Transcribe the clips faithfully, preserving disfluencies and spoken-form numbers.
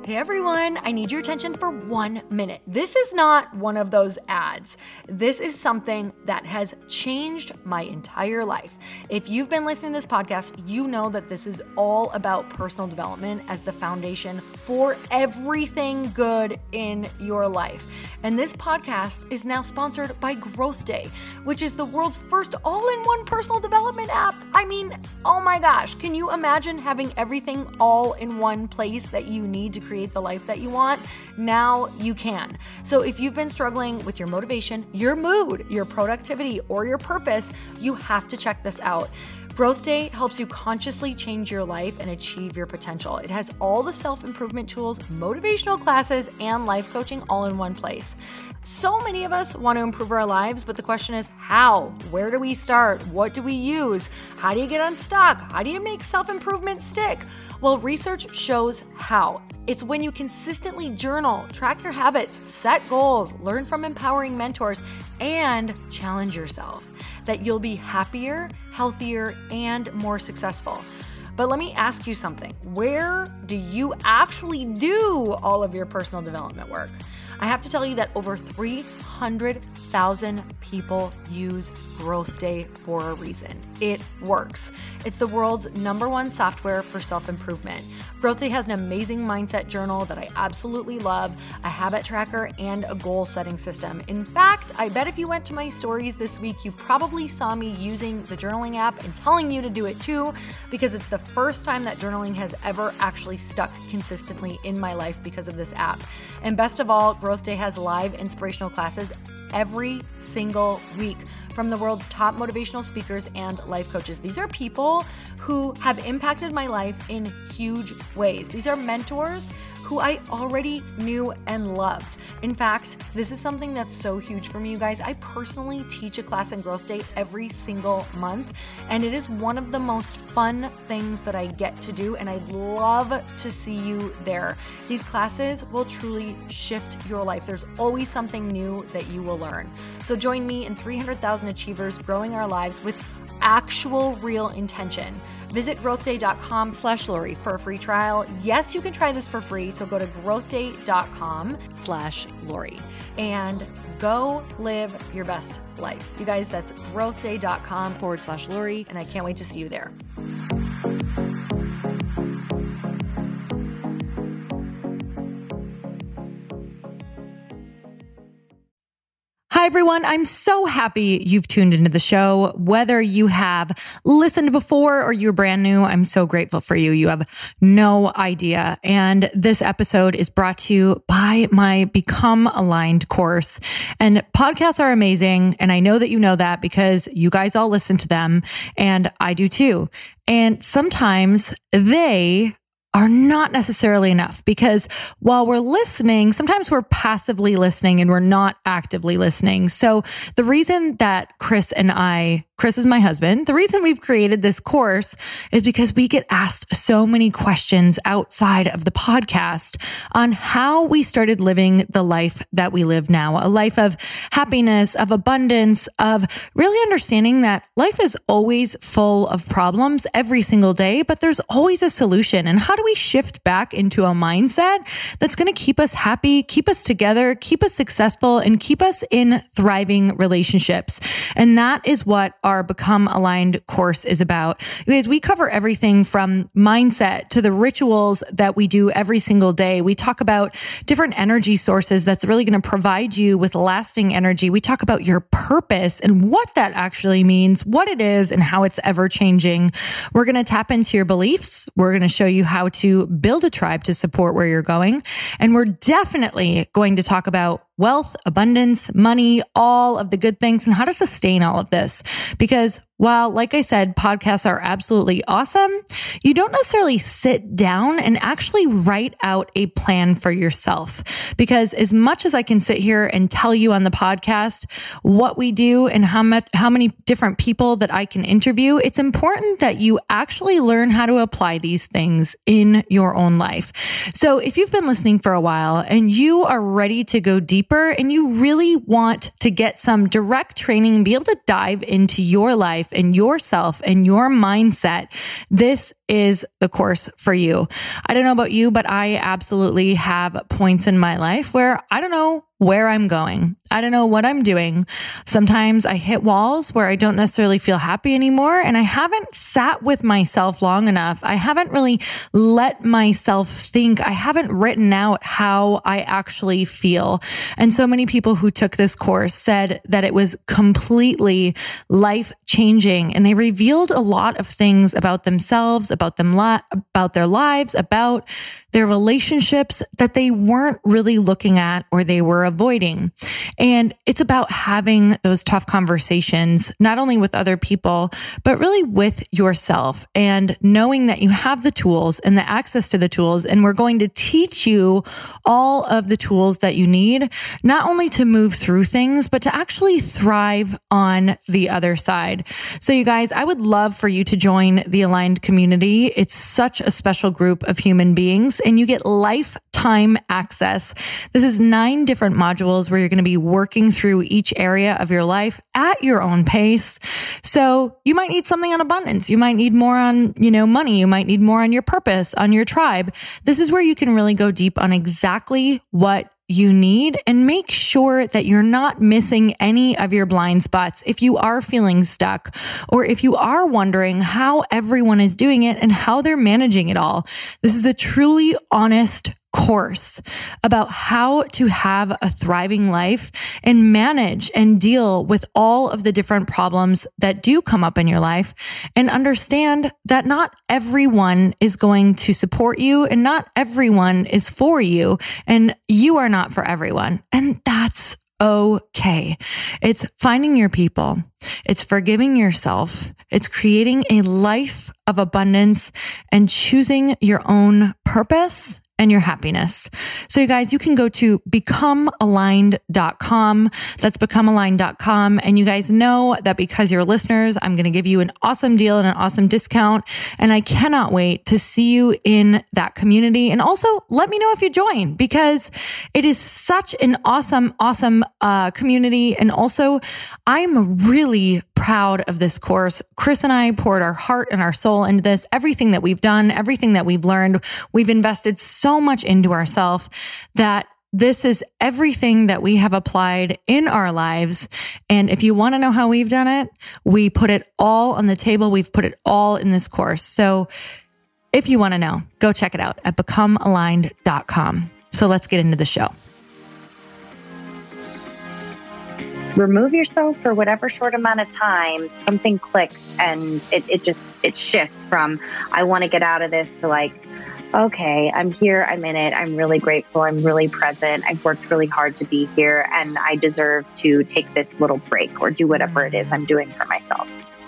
Hey everyone, I need your attention for one minute. This is not one of those ads. This is something that has changed my entire life. If you've been listening to this podcast, you know that this is all about personal development as the foundation for everything good in your life. And this podcast is now sponsored by Growth Day, which is the world's first all-in-one personal development app. I mean, oh my gosh, can you imagine having everything all in one place that you need to create the life that you want? Now you can. So if you've been struggling with your motivation, your mood, your productivity, or your purpose, you have to check this out. Growth Day helps you consciously change your life and achieve your potential. It has all the self-improvement tools, motivational classes, and life coaching all in one place. So many of us want to improve our lives, but the question is how? Where do we start? What do we use? How do you get unstuck? How do you make self-improvement stick? Well, research shows how. It's when you consistently journal, track your habits, set goals, learn from empowering mentors, and challenge yourself that you'll be happier, healthier, and more successful. But let me ask you something. Where do you actually do all of your personal development work? I have to tell you that over three hundred thousand people use Growth Day for a reason. It works. It's the world's number one software for self-improvement. Growth Day has an amazing mindset journal that I absolutely love, a habit tracker, and a goal-setting system. In fact, I bet if you went to my stories this week, you probably saw me using the journaling app and telling you to do it too, because it's the first time that journaling has ever actually stuck consistently in my life because of this app. And best of all, Growth Day has live inspirational classes every single week from the world's top motivational speakers and life coaches. These are people who have impacted my life in huge ways. These are mentors who I already knew and loved. In fact, this is something that's so huge for me, you guys. I personally teach a class in Growth Day every single month, and it is one of the most fun things that I get to do, and I'd love to see you there. These classes will truly shift your life. There's always something new that you will learn. So join me and three hundred thousand achievers growing our lives with actual real intention. Visit growthday.com slash Lori for a free trial. Yes, you can try this for free. So go to growthday.com slash Lori and go live your best life. You guys, that's growthday.com forward slash Lori. And I can't wait to see you there. Hi, everyone. I'm so happy you've tuned into the show. Whether you have listened before or you're brand new, I'm so grateful for you. You have no idea. And this episode is brought to you by my Become Aligned course. And podcasts are amazing. And I know that you know that because you guys all listen to them. And I do too. And sometimes they are not necessarily enough, because while we're listening, sometimes we're passively listening and we're not actively listening. So the reason that Chris and I, Chris is my husband, the reason we've created this course is because we get asked so many questions outside of the podcast on how we started living the life that we live now, a life of happiness, of abundance, of really understanding that life is always full of problems every single day, but there's always a solution. And how do we shift back into a mindset that's going to keep us happy, keep us together, keep us successful, and keep us in thriving relationships? And that is what our Become Aligned course is about. You guys, we cover everything from mindset to the rituals that we do every single day. We talk about different energy sources that's really going to provide you with lasting energy. We talk about your purpose and what that actually means, what it is, and how it's ever changing. We're going to tap into your beliefs. We're going to show you how to build a tribe to support where you're going. And we're definitely going to talk about wealth, abundance, money, all of the good things, and how to sustain all of this. Because while, like I said, podcasts are absolutely awesome, you don't necessarily sit down and actually write out a plan for yourself. Because as much as I can sit here and tell you on the podcast what we do and how much, how many different people that I can interview, it's important that you actually learn how to apply these things in your own life. So if you've been listening for a while and you are ready to go deeper and you really want to get some direct training and be able to dive into your life and yourself and your mindset, this is the course for you. I don't know about you, but I absolutely have points in my life where I don't know where I'm going. I don't know what I'm doing. Sometimes I hit walls where I don't necessarily feel happy anymore, and I haven't sat with myself long enough. I haven't really let myself think. I haven't written out how I actually feel. And so many people who took this course said that it was completely life-changing, and they revealed a lot of things about themselves, about them, li- about their lives, about their relationships that they weren't really looking at or they were avoiding. And it's about having those tough conversations, not only with other people, but really with yourself, and knowing that you have the tools and the access to the tools. And we're going to teach you all of the tools that you need, not only to move through things, but to actually thrive on the other side. So you guys, I would love for you to join the Aligned community. It's such a special group of human beings, and you get lifetime access. This is nine different modules where you're going to be working through each area of your life at your own pace. So you might need something on abundance. You might need more on, you know, money. You might need more on your purpose, on your tribe. This is where you can really go deep on exactly what you need and make sure that you're not missing any of your blind spots. If you are feeling stuck, or if you are wondering how everyone is doing it and how they're managing it all, this is a truly honest course about how to have a thriving life and manage and deal with all of the different problems that do come up in your life, and understand that not everyone is going to support you and not everyone is for you, and you are not for everyone. And that's okay. It's finding your people. It's forgiving yourself. It's creating a life of abundance and choosing your own purpose and your happiness. So you guys, you can go to become aligned dot com. That's become aligned dot com. And you guys know that because you're listeners, I'm going to give you an awesome deal and an awesome discount. And I cannot wait to see you in that community. And also let me know if you join, because it is such an awesome, awesome uh, community. And also I'm really proud of this course. Chris and I poured our heart and our soul into this. Everything that we've done, everything that we've learned, we've invested so much into ourselves that this is everything that we have applied in our lives. And if you want to know how we've done it, we put it all on the table. We've put it all in this course. So if you want to know, go check it out at become aligned dot com. So let's get into the show. Remove yourself for whatever short amount of time, something clicks and it, it just, it shifts from, I want to get out of this to like, okay, I'm here, I'm in it, I'm really grateful, I'm really present, I've worked really hard to be here, and I deserve to take this little break or do whatever it is I'm doing for myself.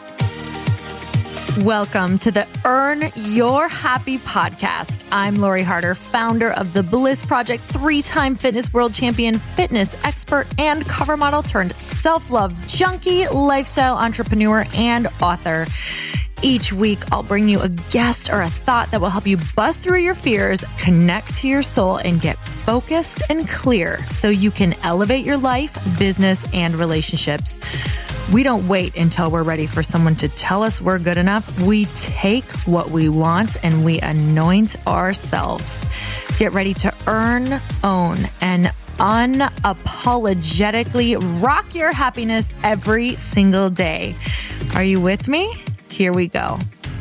Welcome to the Earn Your Happy podcast. I'm Lori Harder, founder of The Bliss Project, three-time fitness world champion, fitness expert, and cover model turned self-love junkie, lifestyle entrepreneur, and author. Each week, I'll bring you a guest or a thought that will help you bust through your fears, connect to your soul, and get focused and clear so you can elevate your life, business, and relationships. We don't wait until we're ready for someone to tell us we're good enough. We take what we want and we anoint ourselves. Get ready to earn, own, and unapologetically rock your happiness every single day. Are you with me? Here we go.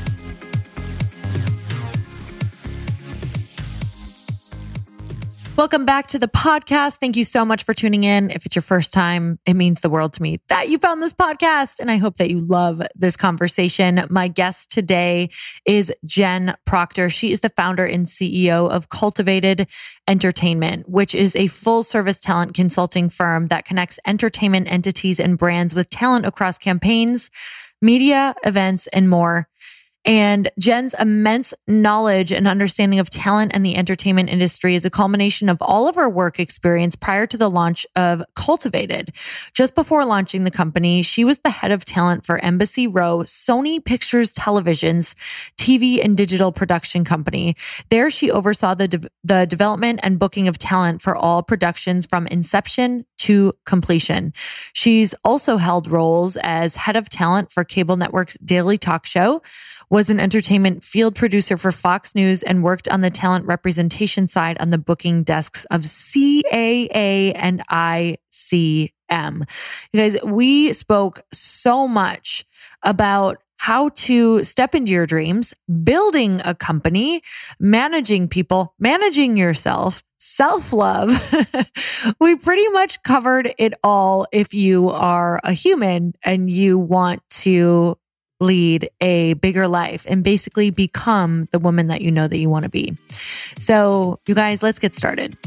Welcome back to the podcast. Thank you so much for tuning in. If it's your first time, it means the world to me that you found this podcast, and I hope that you love this conversation. My guest today is Jen Proctor. She is the founder and C E O of Cultivated Entertainment, which is a full-service talent consulting firm that connects entertainment entities and brands with talent across campaigns, media, events, and more. And Jen's immense knowledge and understanding of talent and the entertainment industry is a culmination of all of her work experience prior to the launch of Cultivated. Just before launching the company, she was the head of talent for Embassy Row, Sony Pictures Television's T V and digital production company. There, she oversaw the de- the development and booking of talent for all productions from inception to completion. She's also held roles as head of talent for cable network's Daily Talk Show, was an entertainment field producer for Fox News and worked on the talent representation side on the booking desks of C A A and I C M. You guys, we spoke so much about how to step into your dreams, building a company, managing people, managing yourself, self-love. We pretty much covered it all if you are a human and you want to lead a bigger life and basically become the woman that you know that you want to be. So, you guys, let's get started.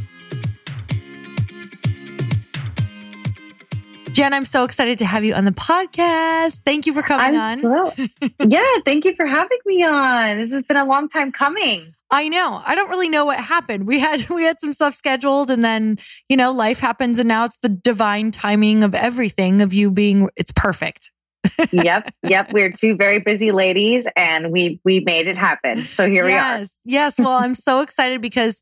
Jen, I'm so excited to have you on the podcast. Thank you for coming I'm on. So, yeah, thank you for having me on. This has been a long time coming. I know. I don't really know what happened. We had we had some stuff scheduled and then, you know, life happens and now it's the divine timing of everything of you being, it's perfect. Yep. Yep. We're two very busy ladies and we, we made it happen. So here yes, we are. Yes. Well, I'm so excited because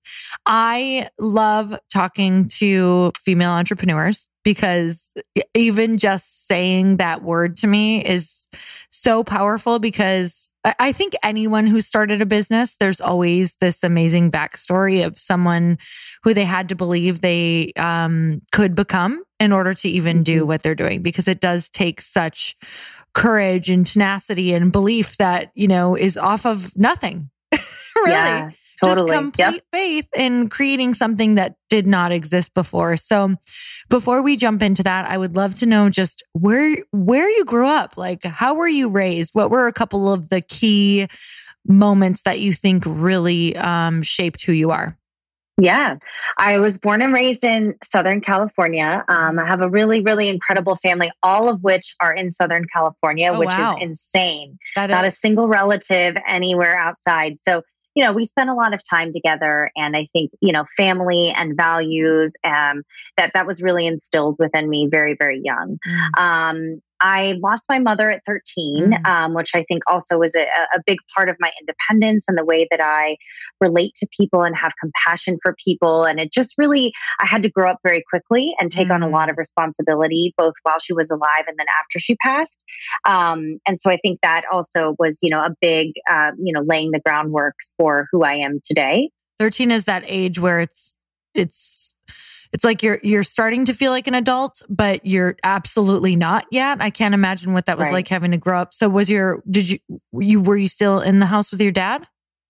I love talking to female entrepreneurs because even just saying that word to me is so powerful because I think anyone who started a business, there's always this amazing backstory of someone who they had to believe they um, could become in order to even do what they're doing, because it does take such courage and tenacity and belief that, you know, is off of nothing. Really. Yeah, totally. Just complete yep. faith in creating something that did not exist before. So before we jump into that, I would love to know just where, where you grew up. Like, how were you raised? What were a couple of the key moments that you think really um, shaped who you are? Yeah, I was born and raised in Southern California. Um, I have a really, really incredible family, all of which are in Southern California, oh, which wow. is insane. That Not is. a single relative anywhere outside. So, you know, we spent a lot of time together, and I think, you know, family and values, um, that that was really instilled within me very, very young. Mm. Um, I lost my mother at thirteen, Mm. um, which I think also was a, a big part of my independence and the way that I relate to people and have compassion for people. And it just really, I had to grow up very quickly and take mm. on a lot of responsibility, both while she was alive and then after she passed. Um, and so I think that also was, you know, a big, uh, you know, laying the groundwork for who I am today. thirteen is that age where it's, it's, It's like you're you're starting to feel like an adult, but you're absolutely not yet. I can't imagine what that was right. like having to grow up. So was your, did you, you, were you still in the house with your dad?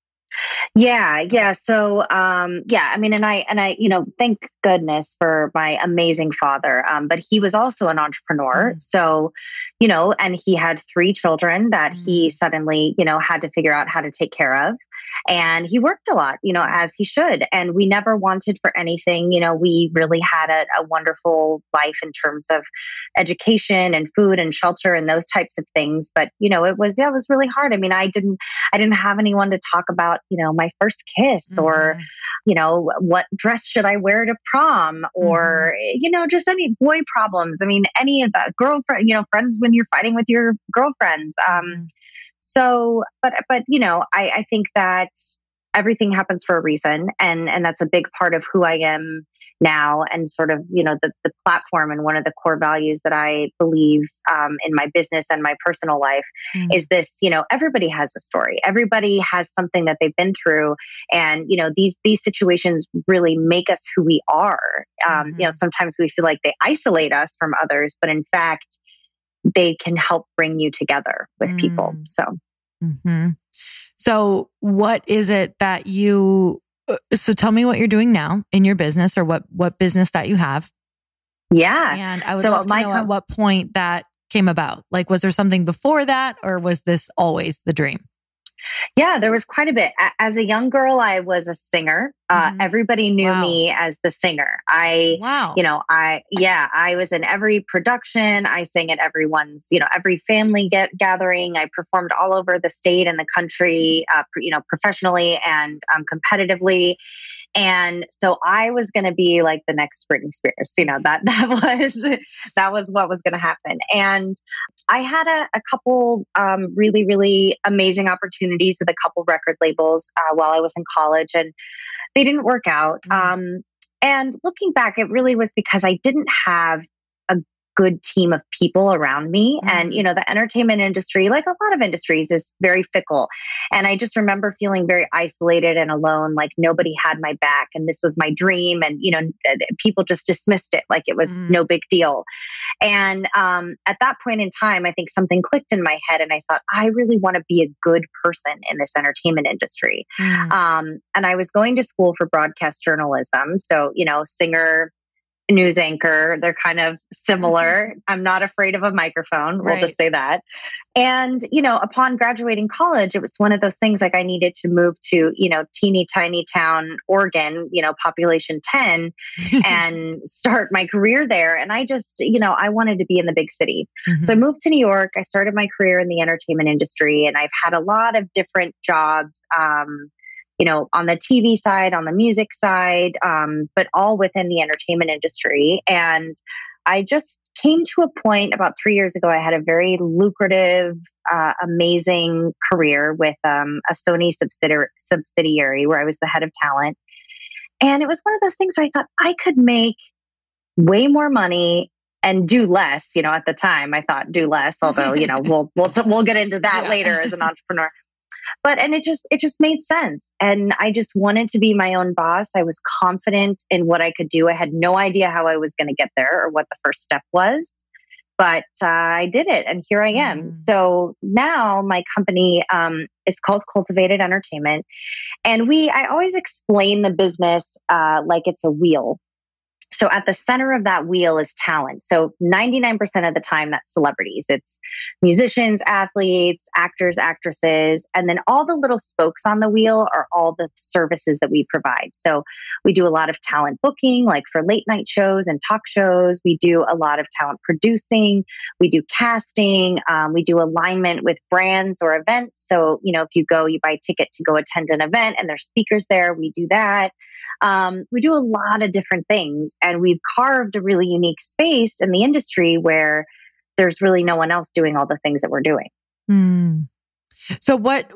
Yeah. Yeah. So, um, yeah, I mean, and I, and I, you know, thank goodness for my amazing father. Um, but he was also an entrepreneur. Mm. So, you know, and he had three children that mm. he suddenly, you know, had to figure out how to take care of. And he worked a lot, you know, as he should. And we never wanted for anything. You know, we really had a, a wonderful life in terms of education and food and shelter and those types of things. But, you know, it was, yeah, it was really hard. I mean, I didn't, I didn't have anyone to talk about, you know, my first kiss mm-hmm. or, you know, what dress should I wear to prom or, mm-hmm. you know, just any boy problems. I mean, any of that girlfriend, you know, friends when you're fighting with your girlfriends. Um, mm-hmm. So, but, but, you know, I, I think that everything happens for a reason. And, and that's a big part of who I am now and sort of, you know, the, the platform and one of the core values that I believe um, in my business and my personal life mm. is this, you know, everybody has a story. Everybody has something that they've been through. And, you know, these, these situations really make us who we are. Um, mm-hmm. You know, sometimes we feel like they isolate us from others, but in fact, they can help bring you together with mm. people. So, mm-hmm. So what is it that you, so tell me what you're doing now in your business or what, what business that you have. Yeah. And I would so love to know com- at what point that came about. Like, was there something before that or was this always the dream? Yeah, there was quite a bit. As a young girl, I was a singer. Uh, mm-hmm. Everybody knew wow. me as the singer. I, wow. you know, I, yeah, I was in every production. I sang at everyone's, you know, every family get gathering. I performed all over the state and the country, uh, you know, professionally and um, competitively. And so I was going to be like the next Britney Spears, you know, that, that was, that was what was going to happen. And I had a, a couple um, really, really amazing opportunities with a couple record labels uh, while I was in college, and they didn't work out. Mm. Um, and looking back, it really was because I didn't have a good team of people around me. Mm-hmm. And, you know, the entertainment industry, like a lot of industries, is very fickle. And I just remember feeling very isolated and alone, like nobody had my back and this was my dream. And, you know, people just dismissed it like it was mm-hmm. no big deal. And um, at that point in time, I think something clicked in my head and I thought, I really want to be a good person in this entertainment industry. Mm-hmm. Um, and I was going to school for broadcast journalism. So, you know, singer, news anchor, they're kind of similar. I'm not afraid of a microphone. We'll right. just say that. And, you know, upon graduating college, it was one of those things like I needed to move to, you know, teeny tiny town, Oregon, you know, population ten and start my career there. And I just, you know, I wanted to be in the big city. Mm-hmm. So I moved to New York. I started my career in the entertainment industry and I've had a lot of different jobs, um, you know, on the T V side, on the music side, um, but all within the entertainment industry. And I just came to a point about three years ago, I had a very lucrative, uh, amazing career with um, a Sony subsidiary, subsidiary where I was the head of talent. And it was one of those things where I thought I could make way more money and do less. You know, at the time I thought do less, although, you know, we'll, we'll, we'll get into that yeah. later as an entrepreneur. But, and it just, it just made sense. And I just wanted to be my own boss. I was confident in what I could do. I had no idea how I was going to get there or what the first step was, but uh, I did it. And here I am. Mm. So now my company um, is called Cultivated Entertainment. And we, I always explain the business uh, like it's a wheel. So at the center of that wheel is talent. So ninety-nine percent of the time, that's celebrities. It's musicians, athletes, actors, actresses, and then all the little spokes on the wheel are all the services that we provide. So we do a lot of talent booking, like for late night shows and talk shows. We do a lot of talent producing. We do casting. Um, we do alignment with brands or events. So, you know, if you go, you buy a ticket to go attend an event and there's speakers there, we do that. Um, we do a lot of different things. And we've carved a really unique space in the industry where there's really no one else doing all the things that we're doing. Mm. So what,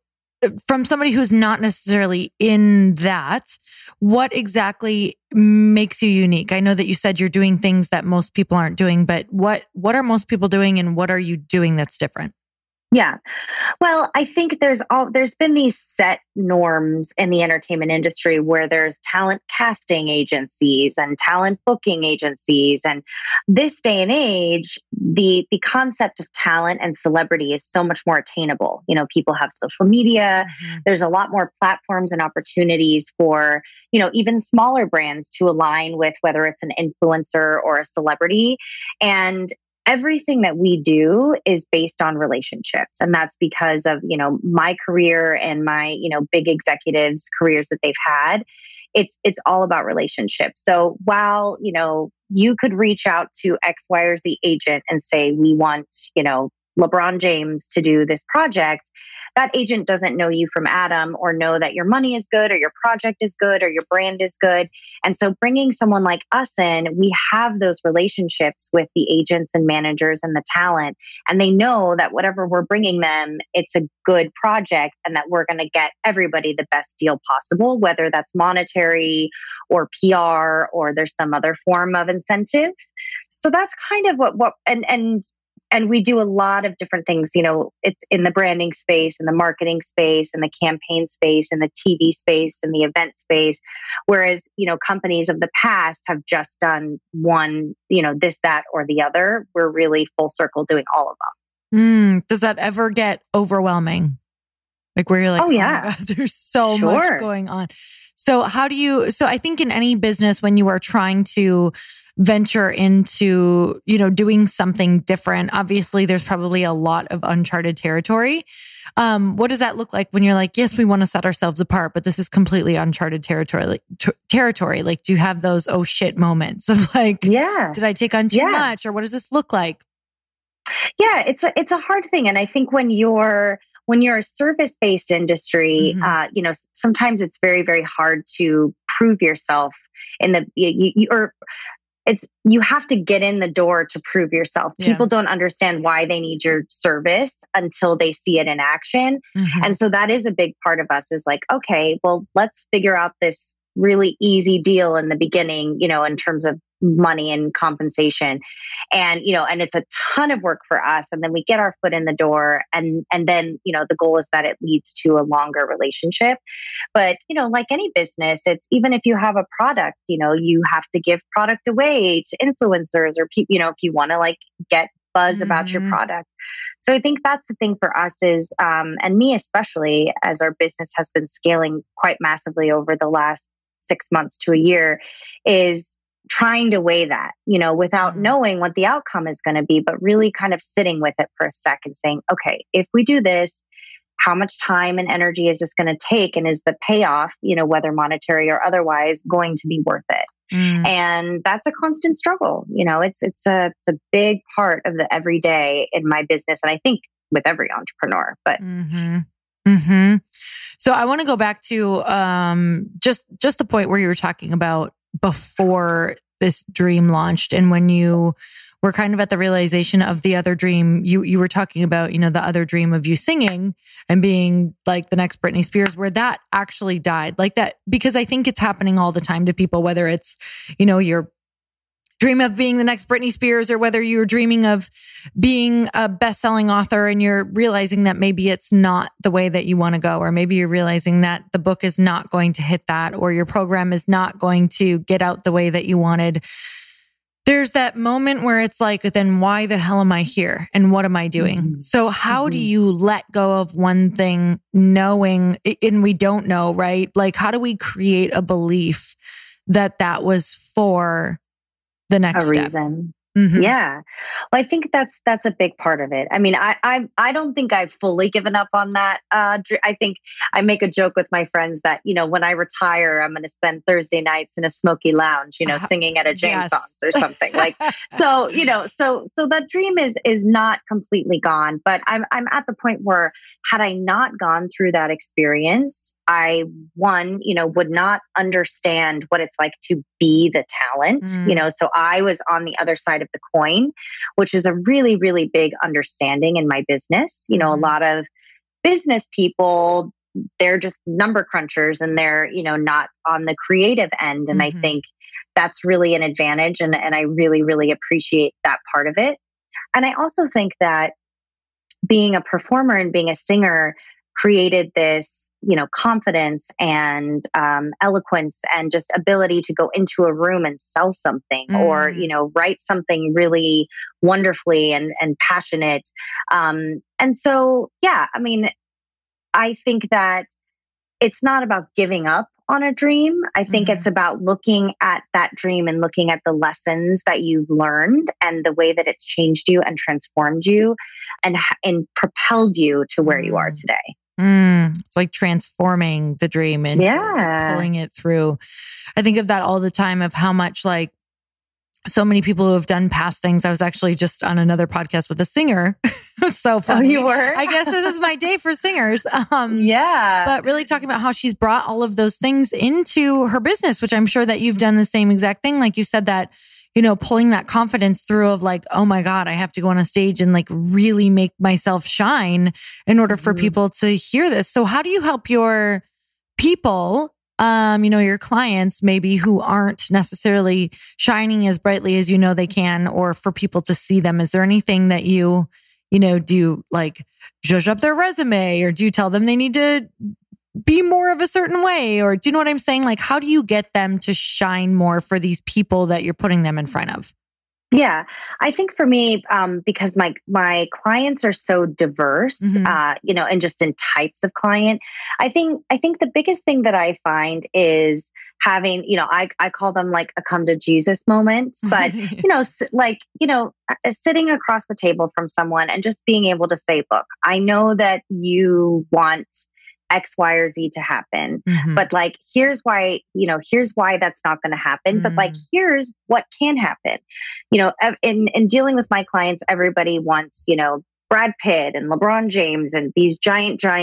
from somebody who's not necessarily in that, what exactly makes you unique? I know that you said you're doing things that most people aren't doing, but what, what are most people doing and what are you doing that's different? Yeah. Well, I think there's all, there's been these set norms in the entertainment industry where there's talent casting agencies and talent booking agencies. And this day and age, the, the concept of talent and celebrity is so much more attainable. You know, people have social media. Mm-hmm. There's a lot more platforms and opportunities for, you know, even smaller brands to align with, whether it's an influencer or a celebrity. And everything that we do is based on relationships. And that's because of, you know, my career and my, you know, big executives' careers that they've had. It's, it's all about relationships. So while, you know, you could reach out to X, Y, or Z agent and say, we want, you know, LeBron James to do this project, that agent doesn't know you from Adam or know that your money is good or your project is good or your brand is good. And so bringing someone like us in, we have those relationships with the agents and managers and the talent, and they know that whatever we're bringing them, it's a good project and that we're going to get everybody the best deal possible, whether that's monetary or P R or there's some other form of incentive. So that's kind of what, what, and, and, And we do a lot of different things. You know, it's in the branding space, in the marketing space, in the campaign space, in the T V space, in the event space. Whereas, you know, companies of the past have just done one, you know, this, that, or the other. We're really full circle doing all of them. Mm, does that ever get overwhelming? Like where you're like, oh, yeah, oh my God, there's so sure. much going on. So how do you, so I think in any business, when you are trying to venture into, you know, doing something different, obviously there's probably a lot of uncharted territory. Um, what does that look like when you're like, yes, we want to set ourselves apart, but this is completely uncharted territory, like t- territory. Like, do you have those, oh shit moments of like, yeah, did I take on too yeah. much or what does this look like? Yeah, it's a, it's a hard thing. And I think when you're, when you're a service-based industry, mm-hmm. uh, you know, sometimes it's very, very hard to prove yourself in the, you, you, or it's, you have to get in the door to prove yourself. Yeah. People don't understand why they need your service until they see it in action. Mm-hmm. And so that is a big part of us is like, okay, well, let's figure out this, really easy deal in the beginning, you know, in terms of money and compensation. And, you know, and it's a ton of work for us. And then we get our foot in the door, and, and then, you know, the goal is that it leads to a longer relationship. But, you know, like any business, it's even if you have a product, you know, you have to give product away to influencers or people, you know, if you want to like get buzz mm-hmm. about your product. So I think that's the thing for us is, um, and me especially, as our business has been scaling quite massively over the last six months to a year, is trying to weigh that, you know, without mm-hmm. knowing what the outcome is going to be, but really kind of sitting with it for a second, saying, okay, if we do this, how much time and energy is this going to take? And is the payoff, you know, whether monetary or otherwise, going to be worth it? Mm. And that's a constant struggle. You know, it's, it's a, it's a big part of the everyday in my business. And I think with every entrepreneur, but. Mm-hmm. Mm-hmm. So I want to go back to, um, just, just the point where you were talking about before this dream launched. And when you were kind of at the realization of the other dream, you, you were talking about, you know, the other dream of you singing and being like the next Britney Spears, where that actually died like that, because I think it's happening all the time to people, whether it's, you know, your dream of being the next Britney Spears, or whether you're dreaming of being a best-selling author and you're realizing that maybe it's not the way that you want to go, or maybe you're realizing that the book is not going to hit that, or your program is not going to get out the way that you wanted. There's that moment where it's like, then why the hell am I here? And what am I doing? Mm-hmm. So how mm-hmm. do you let go of one thing knowing, and we don't know, right? Like, how do we create a belief that that was for the next a step? Reason. Mm-hmm. Yeah. Well, I think that's, that's a big part of it. I mean, I, I, I don't think I've fully given up on that. Uh, I think I make a joke with my friends that, you know, when I retire, I'm going to spend Thursday nights in a smoky lounge, you know, singing at a James yes. songs or something like, so, you know, so, so that dream is, is not completely gone, but I'm, I'm at the point where had I not gone through that experience, I, one, you know, would not understand what it's like to be the talent, mm. you know, so I was on the other side of the coin, which is a really, really big understanding in my business. You know, mm. a lot of business people, they're just number crunchers and they're, you know, not on the creative end. And mm-hmm. I think that's really an advantage. And, and I really, really appreciate that part of it. And I also think that being a performer and being a singer created this, you know, confidence and um, eloquence and just ability to go into a room and sell something mm. or, you know, write something really wonderfully and, and passionate. Um, and so, yeah, I mean, I think that it's not about giving up on a dream. I think mm-hmm. it's about looking at that dream and looking at the lessons that you've learned and the way that it's changed you and transformed you and, and propelled you to where mm. you are today. Mm, it's like transforming the dream and yeah. pulling it through. I think of that all the time, of how much like so many people who have done past things. I was actually just on another podcast with a singer. It was so funny. Oh, you were? I guess this is my day for singers. Um, yeah. But really talking about how she's brought all of those things into her business, which I'm sure that you've done the same exact thing. Like you said, that, you know, pulling that confidence through of like, oh my God, I have to go on a stage and like really make myself shine in order for mm-hmm. people to hear this. So how do you help your people, um, you know, your clients maybe who aren't necessarily shining as brightly as you know they can, or for people to see them? Is there anything that you, you know, do you like zhuzh up their resume, or do you tell them they need to be more of a certain way? Or do you know what I'm saying? Like, how do you get them to shine more for these people that you're putting them in front of? Yeah, I think for me, um, because my my clients are so diverse, mm-hmm. uh, you know, and just in types of client, I think I think the biggest thing that I find is having, you know, I I call them like a come to Jesus moment, but you know, like you know, sitting across the table from someone and just being able to say, look, I know that you want X, Y, or Z to happen. Mm-hmm. But like, here's why, you know, here's why that's not going to happen. Mm-hmm. But like, here's what can happen. You know, in, in dealing with my clients, everybody wants, you know, Brad Pitt and LeBron James and these giant, giant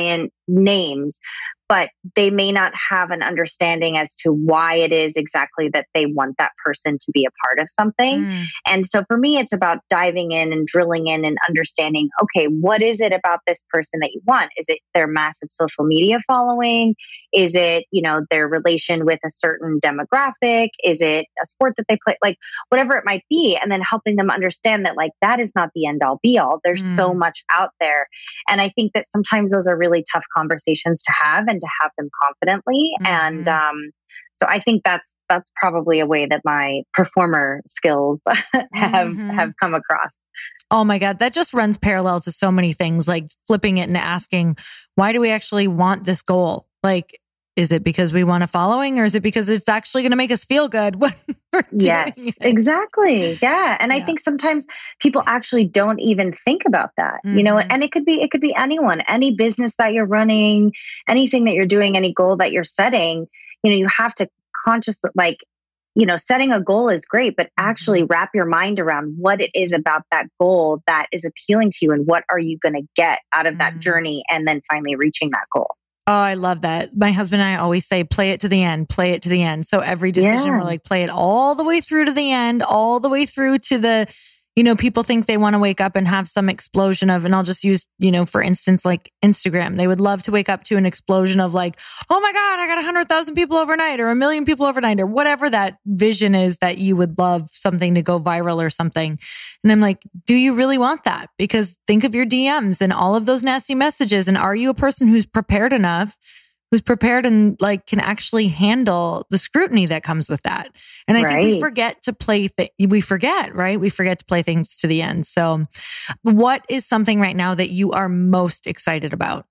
names, but they may not have an understanding as to why it is exactly that they want that person to be a part of something. Mm. And so for me, it's about diving in and drilling in and understanding, okay, what is it about this person that you want? Is it their massive social media following? Is it, you know, their relation with a certain demographic? Is it a sport that they play? Like whatever it might be. And then helping them understand that like, that is not the end all be all. There's mm. so much out there. And I think that sometimes those are really tough conversations to have and to have them confidently. Mm-hmm. And um, so I think that's that's probably a way that my performer skills have mm-hmm. have come across. Oh my God, that just runs parallel to so many things, like flipping it and asking, why do we actually want this goal? Like, is it because we want a following, or is it because it's actually going to make us feel good when we're doing yes, it? Exactly. Yeah. And yeah. I think sometimes people actually don't even think about that, mm-hmm. you know, and it could be, it could be anyone, any business that you're running, anything that you're doing, any goal that you're setting, you know, you have to consciously, like, you know, setting a goal is great, but actually wrap your mind around what it is about that goal that is appealing to you and what are you going to get out of mm-hmm. that journey and then finally reaching that goal. Oh, I love that. My husband and I always say, play it to the end, play it to the end. So every decision, yeah. we're like, play it all the way through to the end, all the way through to the, you know, people think they want to wake up and have some explosion of, and I'll just use, you know, for instance, like Instagram. They would love to wake up to an explosion of like, oh my God, I got a hundred thousand people overnight or a million people overnight or whatever that vision is that you would love something to go viral or something. And I'm like, do you really want that? Because think of your D Ms and all of those nasty messages. And are you a person who's prepared enough, who's prepared and like can actually handle the scrutiny that comes with that? And I right. think we forget to play, th- we forget, right? We forget to play things to the end. So what is something right now that you are most excited about?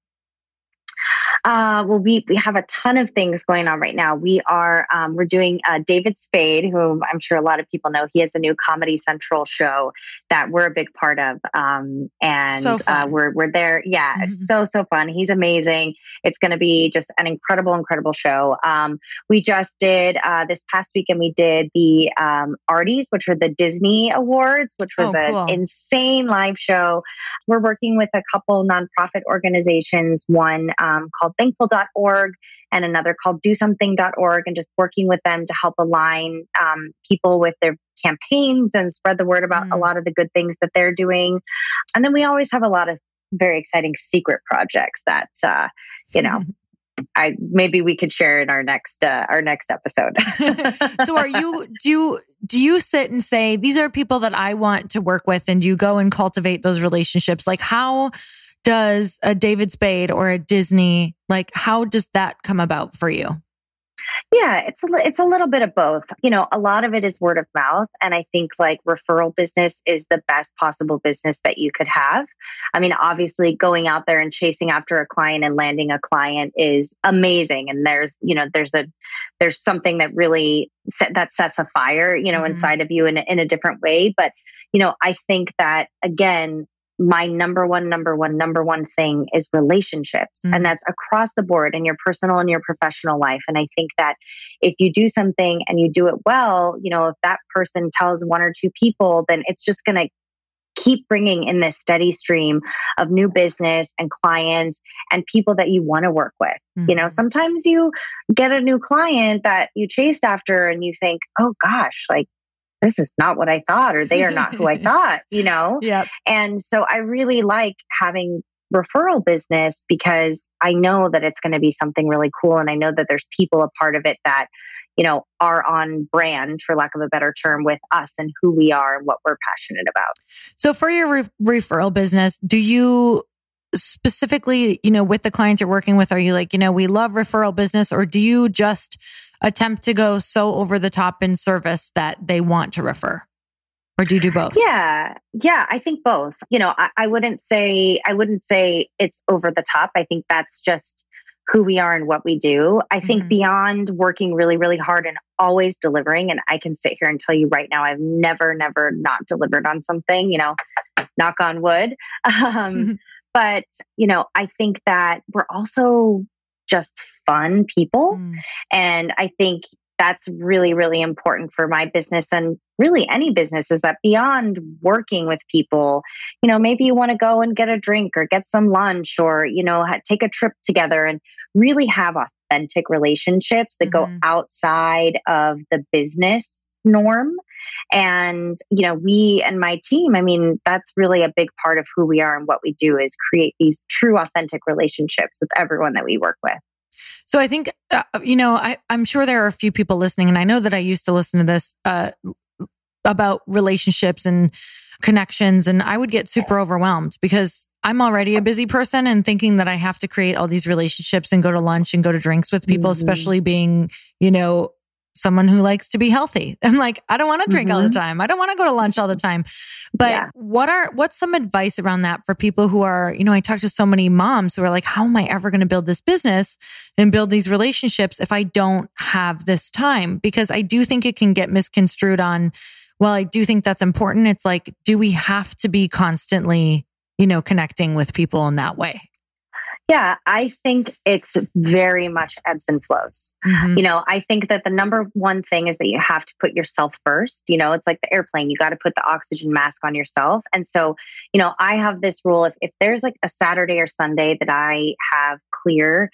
Uh, well, we we have a ton of things going on right now. We are um, we're doing uh, David Spade, who I'm sure a lot of people know. He has a new Comedy Central show that we're a big part of, um, and so uh, we're we're there. Yeah, mm-hmm. so so fun. He's amazing. It's going to be just an incredible, incredible show. Um, we just did uh, this past weekend. We did the um, Arties, which are the Disney Awards, which was oh, cool. an insane live show. We're working with a couple nonprofit organizations. One um, called thankful dot org and another called do something dot org, and just working with them to help align um, people with their campaigns and spread the word about mm. a lot of the good things that they're doing. And then we always have a lot of very exciting secret projects that, uh, you know, I maybe we could share in our next uh, our next episode. So are you, do you, do you sit and say, these are people that I want to work with, and do you go and cultivate those relationships? Like how does a David Spade or a Disney, like how does that come about for you? Yeah, it's a, it's a little bit of both. You know, a lot of it is word of mouth. And I think like referral business is the best possible business that you could have. I mean, obviously going out there and chasing after a client and landing a client is amazing. And there's, you know, there's a, there's something that really set, that sets a fire, you know, mm-hmm. inside of you in, in a different way. But, you know, I think that again, my number one, number one, number one thing is relationships. Mm-hmm. And that's across the board in your personal and your professional life. And I think that if you do something and you do it well, you know, if that person tells one or two people, then it's just going to keep bringing in this steady stream of new business and clients and people that you want to work with. Mm-hmm. You know, sometimes you get a new client that you chased after and you think, oh gosh, like, this is not what I thought, or they are not who I thought, you know? Yep. And so I really like having referral business because I know that it's going to be something really cool. And I know that there's people a part of it that, you know, are on brand, for lack of a better term, with us and who we are and what we're passionate about. So for your re- referral business, do you specifically, you know, with the clients you're working with, are you like, you know, we love referral business, or do you just attempt to go so over the top in service that they want to refer? Or do you do both? Yeah. Yeah. I think both. You know, I, I wouldn't say, I wouldn't say it's over the top. I think that's just who we are and what we do. I think mm-hmm. beyond working really, really hard and always delivering, and I can sit here and tell you right now, I've never, never not delivered on something, you know, knock on wood. Um, but, you know, I think that we're also just fun people. Mm. And I think that's really, really important for my business and really any business, is that beyond working with people, you know, maybe you want to go and get a drink or get some lunch or, you know, ha- take a trip together and really have authentic relationships that Mm-hmm. go outside of the business norm. And, you know, we and my team, I mean, that's really a big part of who we are and what we do is create these true, authentic relationships with everyone that we work with. So I think, uh, you know, I, I'm sure there are a few people listening, and I know that I used to listen to this uh, about relationships and connections, and I would get super overwhelmed because I'm already a busy person and thinking that I have to create all these relationships and go to lunch and go to drinks with people, Mm-hmm. especially being, you know, someone who likes to be healthy. I'm like, I don't want to drink Mm-hmm. all the time. I don't want to go to lunch all the time. But Yeah. what are, what's some advice around that for people who are, you know, I talk to so many moms who are like, how am I ever going to build this business and build these relationships if I don't have this time? Because I do think it can get misconstrued on, well, I do think that's important. It's like, do we have to be constantly, you know, connecting with people in that way? Yeah, I think it's very much ebbs and flows. Mm-hmm. You know, I think that the number one thing is that you have to put yourself first. You know, it's like the airplane, you got to put the oxygen mask on yourself. And so, you know, I have this rule, if, if there's like a Saturday or Sunday that I have clear,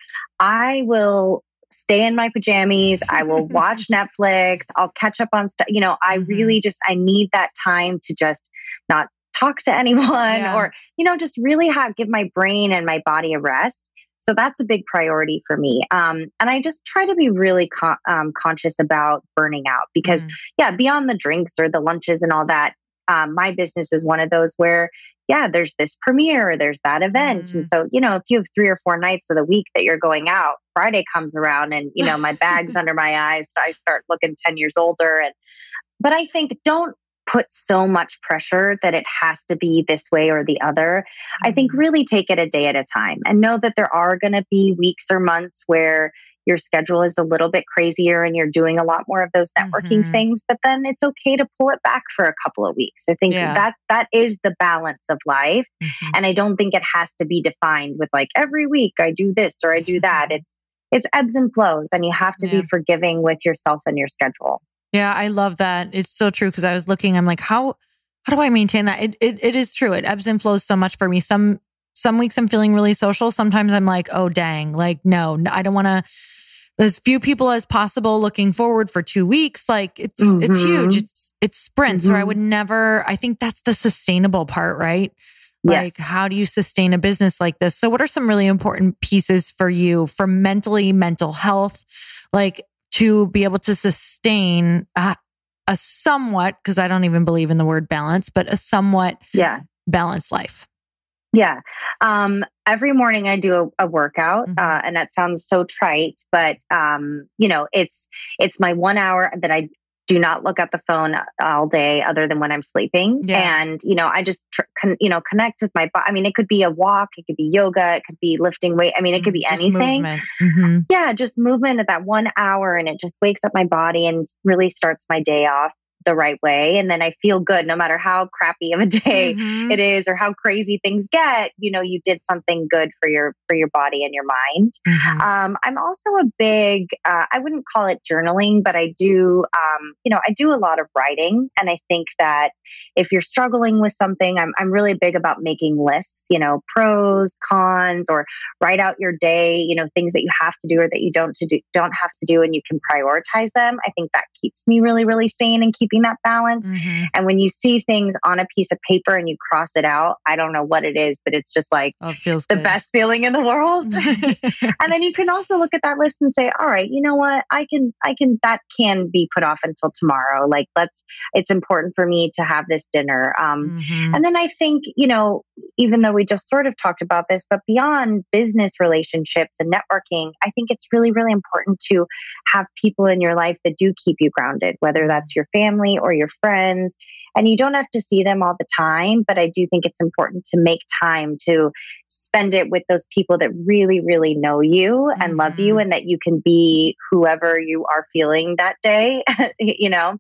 I will stay in my pajamas. I will watch Netflix. I'll catch up on stuff. You know, I Mhm. really just, I need that time to just not talk to anyone Yeah. or, you know, just really have, give my brain and my body a rest. So that's a big priority for me. Um, and I just try to be really con- um, conscious about burning out because Mm. yeah, beyond the drinks or the lunches and all that, um, my business is one of those where, yeah, there's this premiere, there's that event. Mm. And so, you know, if you have three or four nights of the week that you're going out, Friday comes around and, you know, my bag's under my eyes. So I start looking ten years older. And, but I think don't put so much pressure that it has to be this way or the other. Mm. I think really take it a day at a time and know that there are going to be weeks or months where your schedule is a little bit crazier and you're doing a lot more of those networking Mm-hmm. things, but then it's okay to pull it back for a couple of weeks. I think Yeah. that that is the balance of life. Mm-hmm. And I don't think it has to be defined with like every week I do this or I do that. It's it's ebbs and flows and you have to Yeah. be forgiving with yourself and your schedule. Yeah, I love that. It's so true because I was looking, I'm like, how how do I maintain that? It, it it is true. It ebbs and flows so much for me. Some some weeks I'm feeling really social. Sometimes I'm like, oh dang, like no, I don't want to. As few people as possible looking forward for two weeks. Like it's Mm-hmm. it's huge. It's it's sprints. Mm-hmm. Or I would never. I think that's the sustainable part, right? Like, Yes. how do you sustain a business like this? So, what are some really important pieces for you for mentally, mental health, like to be able to sustain a, a somewhat, because I don't even believe in the word balance, but a somewhat Yeah. balanced life? Yeah. Um, every morning I do a, a workout, Mhm. uh, and that sounds so trite, but, um, you know, it's, it's my one hour that I do not look at the phone all day other than when I'm sleeping. Yeah. And, you know, I just, tr- con- you know, connect with my body. I mean, it could be a walk, it could be yoga, it could be lifting weight. I mean, it could be Just anything. movement. Mhm. Yeah. Just movement at that one hour and it just wakes up my body and really starts my day off the right way. And then I feel good no matter how crappy of a day Mhm. it is or how crazy things get. You know, you did something good for your for your body and your mind. Mhm. Um, I'm also a big, uh, I wouldn't call it journaling, but I do, um, you know, I do a lot of writing. And I think that if you're struggling with something, I'm, I'm really big about making lists, you know, pros, cons, or write out your day, you know, things that you have to do or that you don't to do, don't have to do, and you can prioritize them. I think that keeps me really, really sane and keeping that balance. Mhm. And when you see things on a piece of paper and you cross it out, I don't know what it is, but it's just like Oh, it feels the good. best feeling in the world. And then you can also look at that list and say, all right, you know what? I can, I can, that can be put off until tomorrow. Like, let's, it's important for me to have this dinner. Um, Mhm. and then I think, you know, even though we just sort of talked about this, but beyond business relationships and networking, I think it's really, really important to have people in your life that do keep you grounded, whether that's your family or your friends. And you don't have to see them all the time, but I do think it's important to make time to spend it with those people that really, really know you and love you, Mhm. and that you can be whoever you are feeling that day, you know?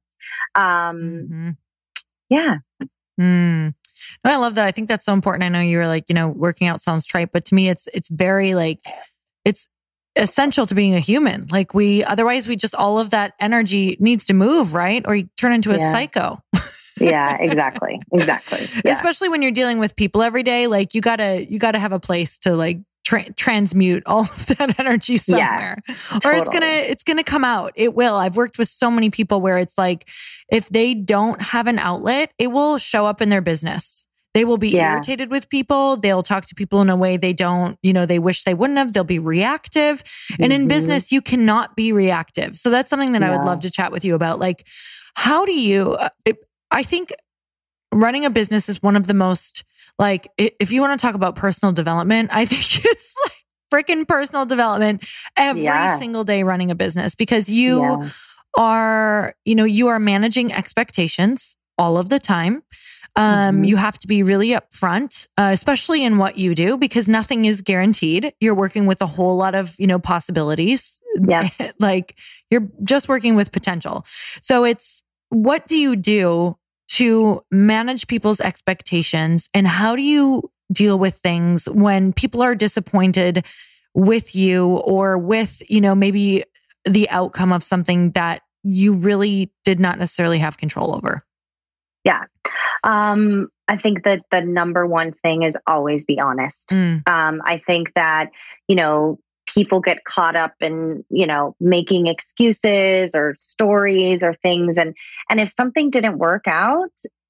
Um, Mhm. yeah. Mm. No, I love that. I think that's so important. I know you were like, you know, working out sounds trite, but to me, it's it's very like it's essential to being a human. Like we, otherwise we just, all of that energy needs to move, right? Or you turn into a yeah. psycho. Yeah, exactly. Exactly. Yeah. Especially when you're dealing with people every day, like you gotta, you gotta have a place to like tra- transmute all of that energy somewhere, yeah, or totally. it's gonna, it's gonna come out. It will. I've worked with so many people where it's like, if they don't have an outlet, it will show up in their business. They will be yeah. irritated with people. They'll talk to people in a way they don't, you know, they wish they wouldn't have. They'll be reactive. Mm-hmm. And in business, you cannot be reactive. So that's something that yeah. I would love to chat with you about. Like, how do you, it, I think running a business is one of the most, like, if you want to talk about personal development, I think it's like freaking personal development every yeah. single day running a business, because you yeah. are, you know, you are managing expectations all of the time. Um, mm-hmm. You have to be really upfront, uh, especially in what you do, because nothing is guaranteed. You're working with a whole lot of, you know, possibilities. Yeah. Like you're just working with potential. So it's, what do you do to manage people's expectations, and how do you deal with things when people are disappointed with you, or with, you know, maybe the outcome of something that you really did not necessarily have control over? Yeah. Um, I think that the number one thing is always be honest. Mm. Um, I think that, you know, people get caught up in, you know, making excuses or stories or things. And, and if something didn't work out,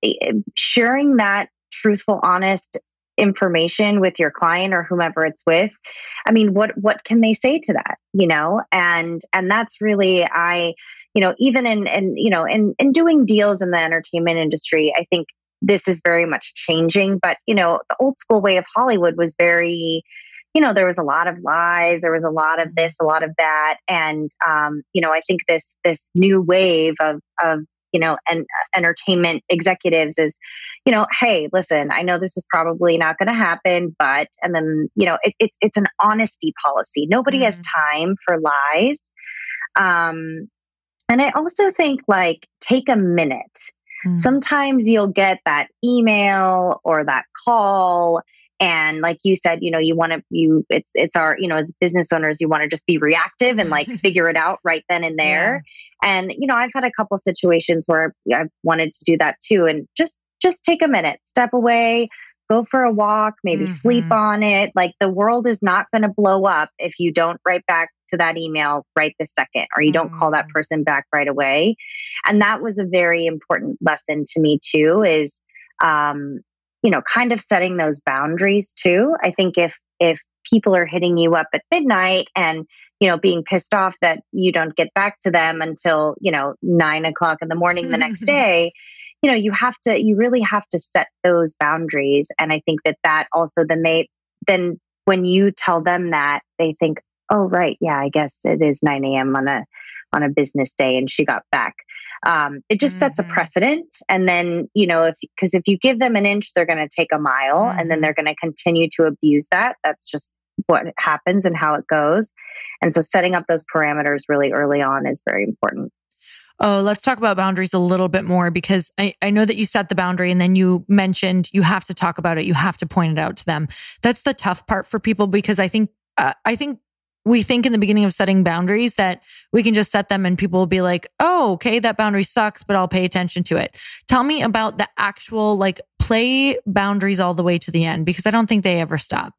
sharing that truthful, honest information with your client or whomever it's with, I mean, what, what can they say to that? You know, and, and that's really, I, you know, even in, in, you know, in, in doing deals in the entertainment industry, I think this is very much changing. But, you know, the old school way of Hollywood was very, you know, there was a lot of lies, there was a lot of this, a lot of that. And, um, you know, I think this, this new wave of, of, you know, and entertainment executives is, you know, hey, listen, I know this is probably not going to happen, but, and then, you know, it, it's, it's an honesty policy. Nobody mm. has time for lies. Um, And I also think, like, take a minute. Mm. Sometimes you'll get that email or that call. And like you said, you know, you want to, you, it's, it's our, you know, as business owners, you want to just be reactive and like figure it out right then and there. Yeah. And, you know, I've had a couple situations where I've wanted to do that too. And just, just take a minute, step away, go for a walk, maybe mm-hmm. sleep on it. Like, the world is not going to blow up if you don't write back to that email right this second, or you don't mm-hmm. call that person back right away. And that was a very important lesson to me too, is, um, you know, kind of setting those boundaries too. I think if, if people are hitting you up at midnight and, you know, being pissed off that you don't get back to them until, you know, nine o'clock in the morning the next day, you know, you have to, you really have to set those boundaries. And I think that that also, then they, then when you tell them that, they think, oh, right, yeah, I guess it is nine a.m. on a, on a business day and she got back. Um, it just mm-hmm. sets a precedent. And then, you know, if, because if you give them an inch, they're going to take a mile mm-hmm. and then they're going to continue to abuse that. That's just what happens and how it goes. And so setting up those parameters really early on is very important. Oh, let's talk about boundaries a little bit more, because I, I know that you set the boundary and then you mentioned you have to talk about it. You have to point it out to them. That's the tough part for people, because I think, uh, I think we think in the beginning of setting boundaries that we can just set them and people will be like, oh, okay, that boundary sucks, but I'll pay attention to it. Tell me about the actual, like, play boundaries all the way to the end, because I don't think they ever stop.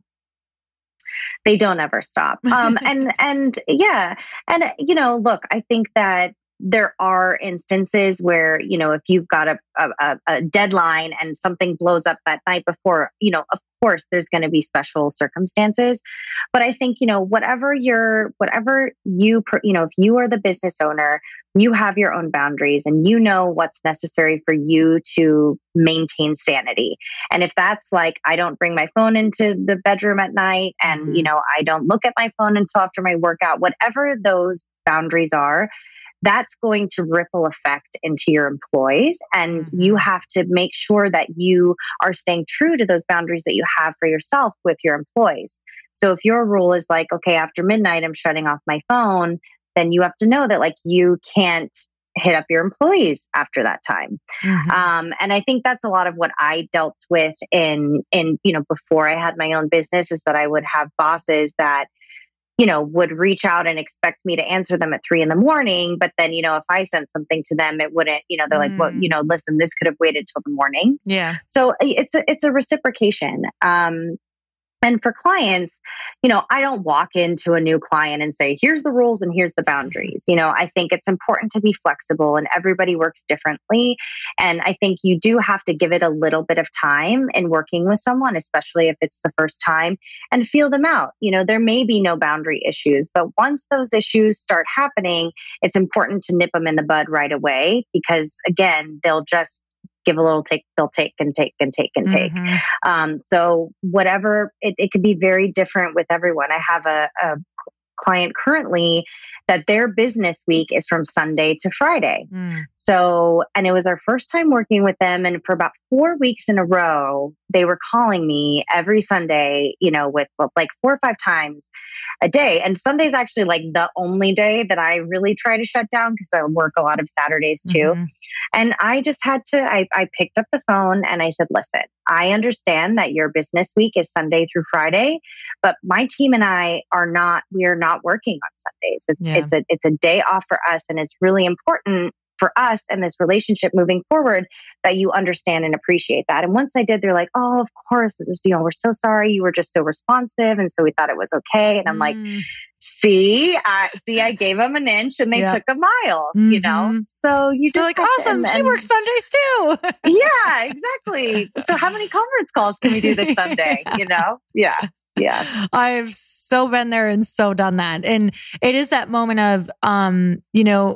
They don't ever stop. Um, and, and yeah. And, you know, look, I think that there are instances where, you know, if you've got a, a, a deadline and something blows up that night before, you know, of course, there's going to be special circumstances. But I think, you know, whatever you're, whatever you, you know, if you are the business owner, you have your own boundaries and you know what's necessary for you to maintain sanity. And if that's like, I don't bring my phone into the bedroom at night and, mm-hmm. you know, I don't look at my phone until after my workout, whatever those boundaries are, that's going to ripple effect into your employees. And mm-hmm. you have to make sure that you are staying true to those boundaries that you have for yourself with your employees. So if your rule is like, okay, after midnight, I'm shutting off my phone, then you have to know that, like, you can't hit up your employees after that time. Mm-hmm. Um, and I think that's a lot of what I dealt with in, in, you know, before I had my own business, is that I would have bosses that, you know, would reach out and expect me to answer them at three in the morning. But then, you know, if I sent something to them, it wouldn't, you know, they're mm. like, well, you know, listen, this could have waited till the morning. Yeah. So it's a, it's a reciprocation. Um, And for clients, you know, I don't walk into a new client and say, here's the rules and here's the boundaries. You know, I think it's important to be flexible and everybody works differently. And I think you do have to give it a little bit of time in working with someone, especially if it's the first time, and feel them out. You know, there may be no boundary issues, but once those issues start happening, it's important to nip them in the bud right away because, again, they'll just give a little take, they'll take and take and take and take. Mm-hmm. Um, so whatever, it, it could be very different with everyone. I have a, a client currently that their business week is from Sunday to Friday. Mm. So, and it was our first time working with them. And for about four weeks in a row, they were calling me every Sunday, you know, with like four or five times a day. And Sunday's actually like the only day that I really try to shut down because I work a lot of Saturdays too. Mm-hmm. And I just had to, I, I picked up the phone and I said, listen, I understand that your business week is Sunday through Friday, but my team and I are not, we are not working on Sundays. It's, yeah. it's a, it's a day off for us. And it's really important for us and this relationship moving forward that you understand and appreciate that. And once I did, they're like, oh, of course, it was, you know, we're so sorry. You were just so responsive. And so we thought it was okay. And I'm mm. like, see, I see, I gave them an inch and they yeah. took a mile, mm-hmm. you know? So you just They're like, awesome. To, she works Sundays too. Yeah, exactly. So how many conference calls can we do this Sunday? You know? Yeah. Yeah. I've so been there and so done that. And it is that moment of, um, you know,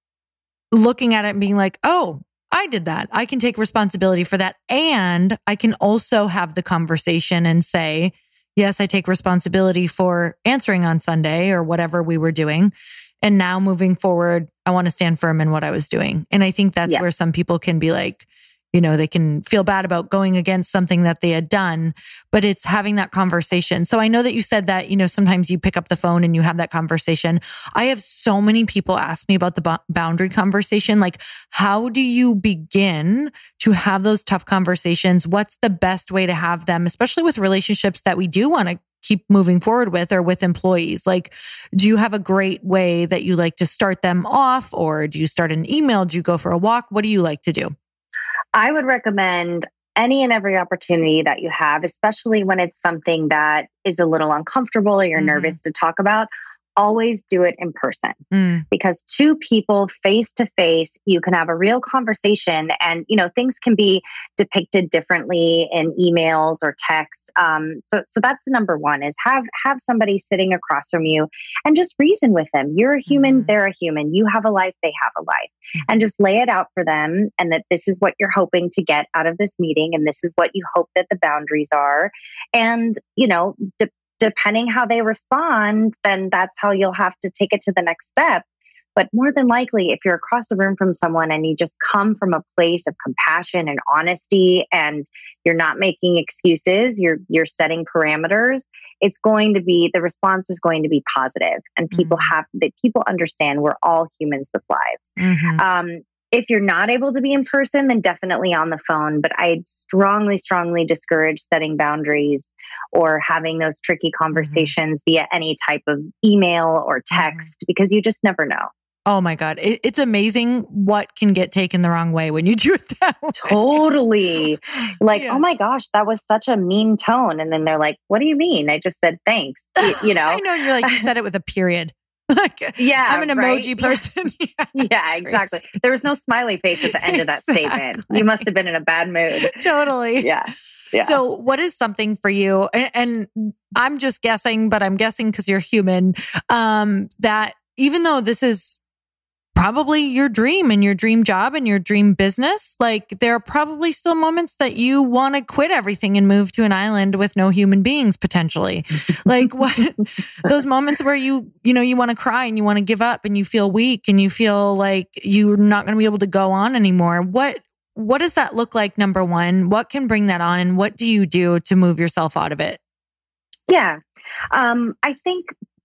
looking at it and being like, oh, I did that. I can take responsibility for that. And I can also have the conversation and say, yes, I take responsibility for answering on Sunday or whatever we were doing. And now moving forward, I want to stand firm in what I was doing. And I think that's yeah. where some people can be like, you know, they can feel bad about going against something that they had done, but it's having that conversation. So I know that you said that, you know, sometimes you pick up the phone and you have that conversation. I have so many people ask me about the b- boundary conversation. Like, how do you begin to have those tough conversations? What's the best way to have them, especially with relationships that we do want to keep moving forward with or with employees? Like, do you have a great way that you like to start them off, or do you start an email? Do you go for a walk? What do you like to do? I would recommend any and every opportunity that you have, especially when it's something that is a little uncomfortable or you're mm-hmm. nervous to talk about. Always do it in person mm. because two people face to face, you can have a real conversation, and you know things can be depicted differently in emails or texts. Um, so, so that's the number one: is have have somebody sitting across from you and just reason with them. You're a human; mm. they're a human. You have a life; they have a life, mm. and just lay it out for them. And that this is what you're hoping to get out of this meeting, and this is what you hope that the boundaries are. And you know. De- Depending how they respond, then that's how you'll have to take it to the next step. But more than likely, if you're across the room from someone and you just come from a place of compassion and honesty, and you're not making excuses, you're you're setting parameters, it's going to be, the response is going to be positive. And people mm-hmm. have, that people understand we're all humans with lives. Mm-hmm. Um, If you're not able to be in person, then definitely on the phone. But I strongly, strongly discourage setting boundaries or having those tricky conversations mm-hmm. via any type of email or text mm-hmm. because you just never know. Oh my God. It, it's amazing what can get taken the wrong way when you do it that way. Totally. Like, yes. Oh my gosh, that was such a mean tone. And then they're like, what do you mean? I just said thanks. You, you know? I know. You're like, you said it with a period. Like, yeah, I'm an emoji right? person. Yeah, yeah exactly. Crazy. There was no smiley face at the end of that exactly. statement. You must have been in a bad mood. Totally. Yeah. Yeah. So what is something for you? And, and I'm just guessing, but I'm guessing because you're human, um, that even though this is probably your dream and your dream job and your dream business, like there are probably still moments that you want to quit everything and move to an island with no human beings potentially. Like what those moments where you, you know, you want to cry and you want to give up and you feel weak and you feel like you're not going to be able to go on anymore. What, what does that look like? Number one, what can bring that on, and what do you do to move yourself out of it? Yeah. Um, I think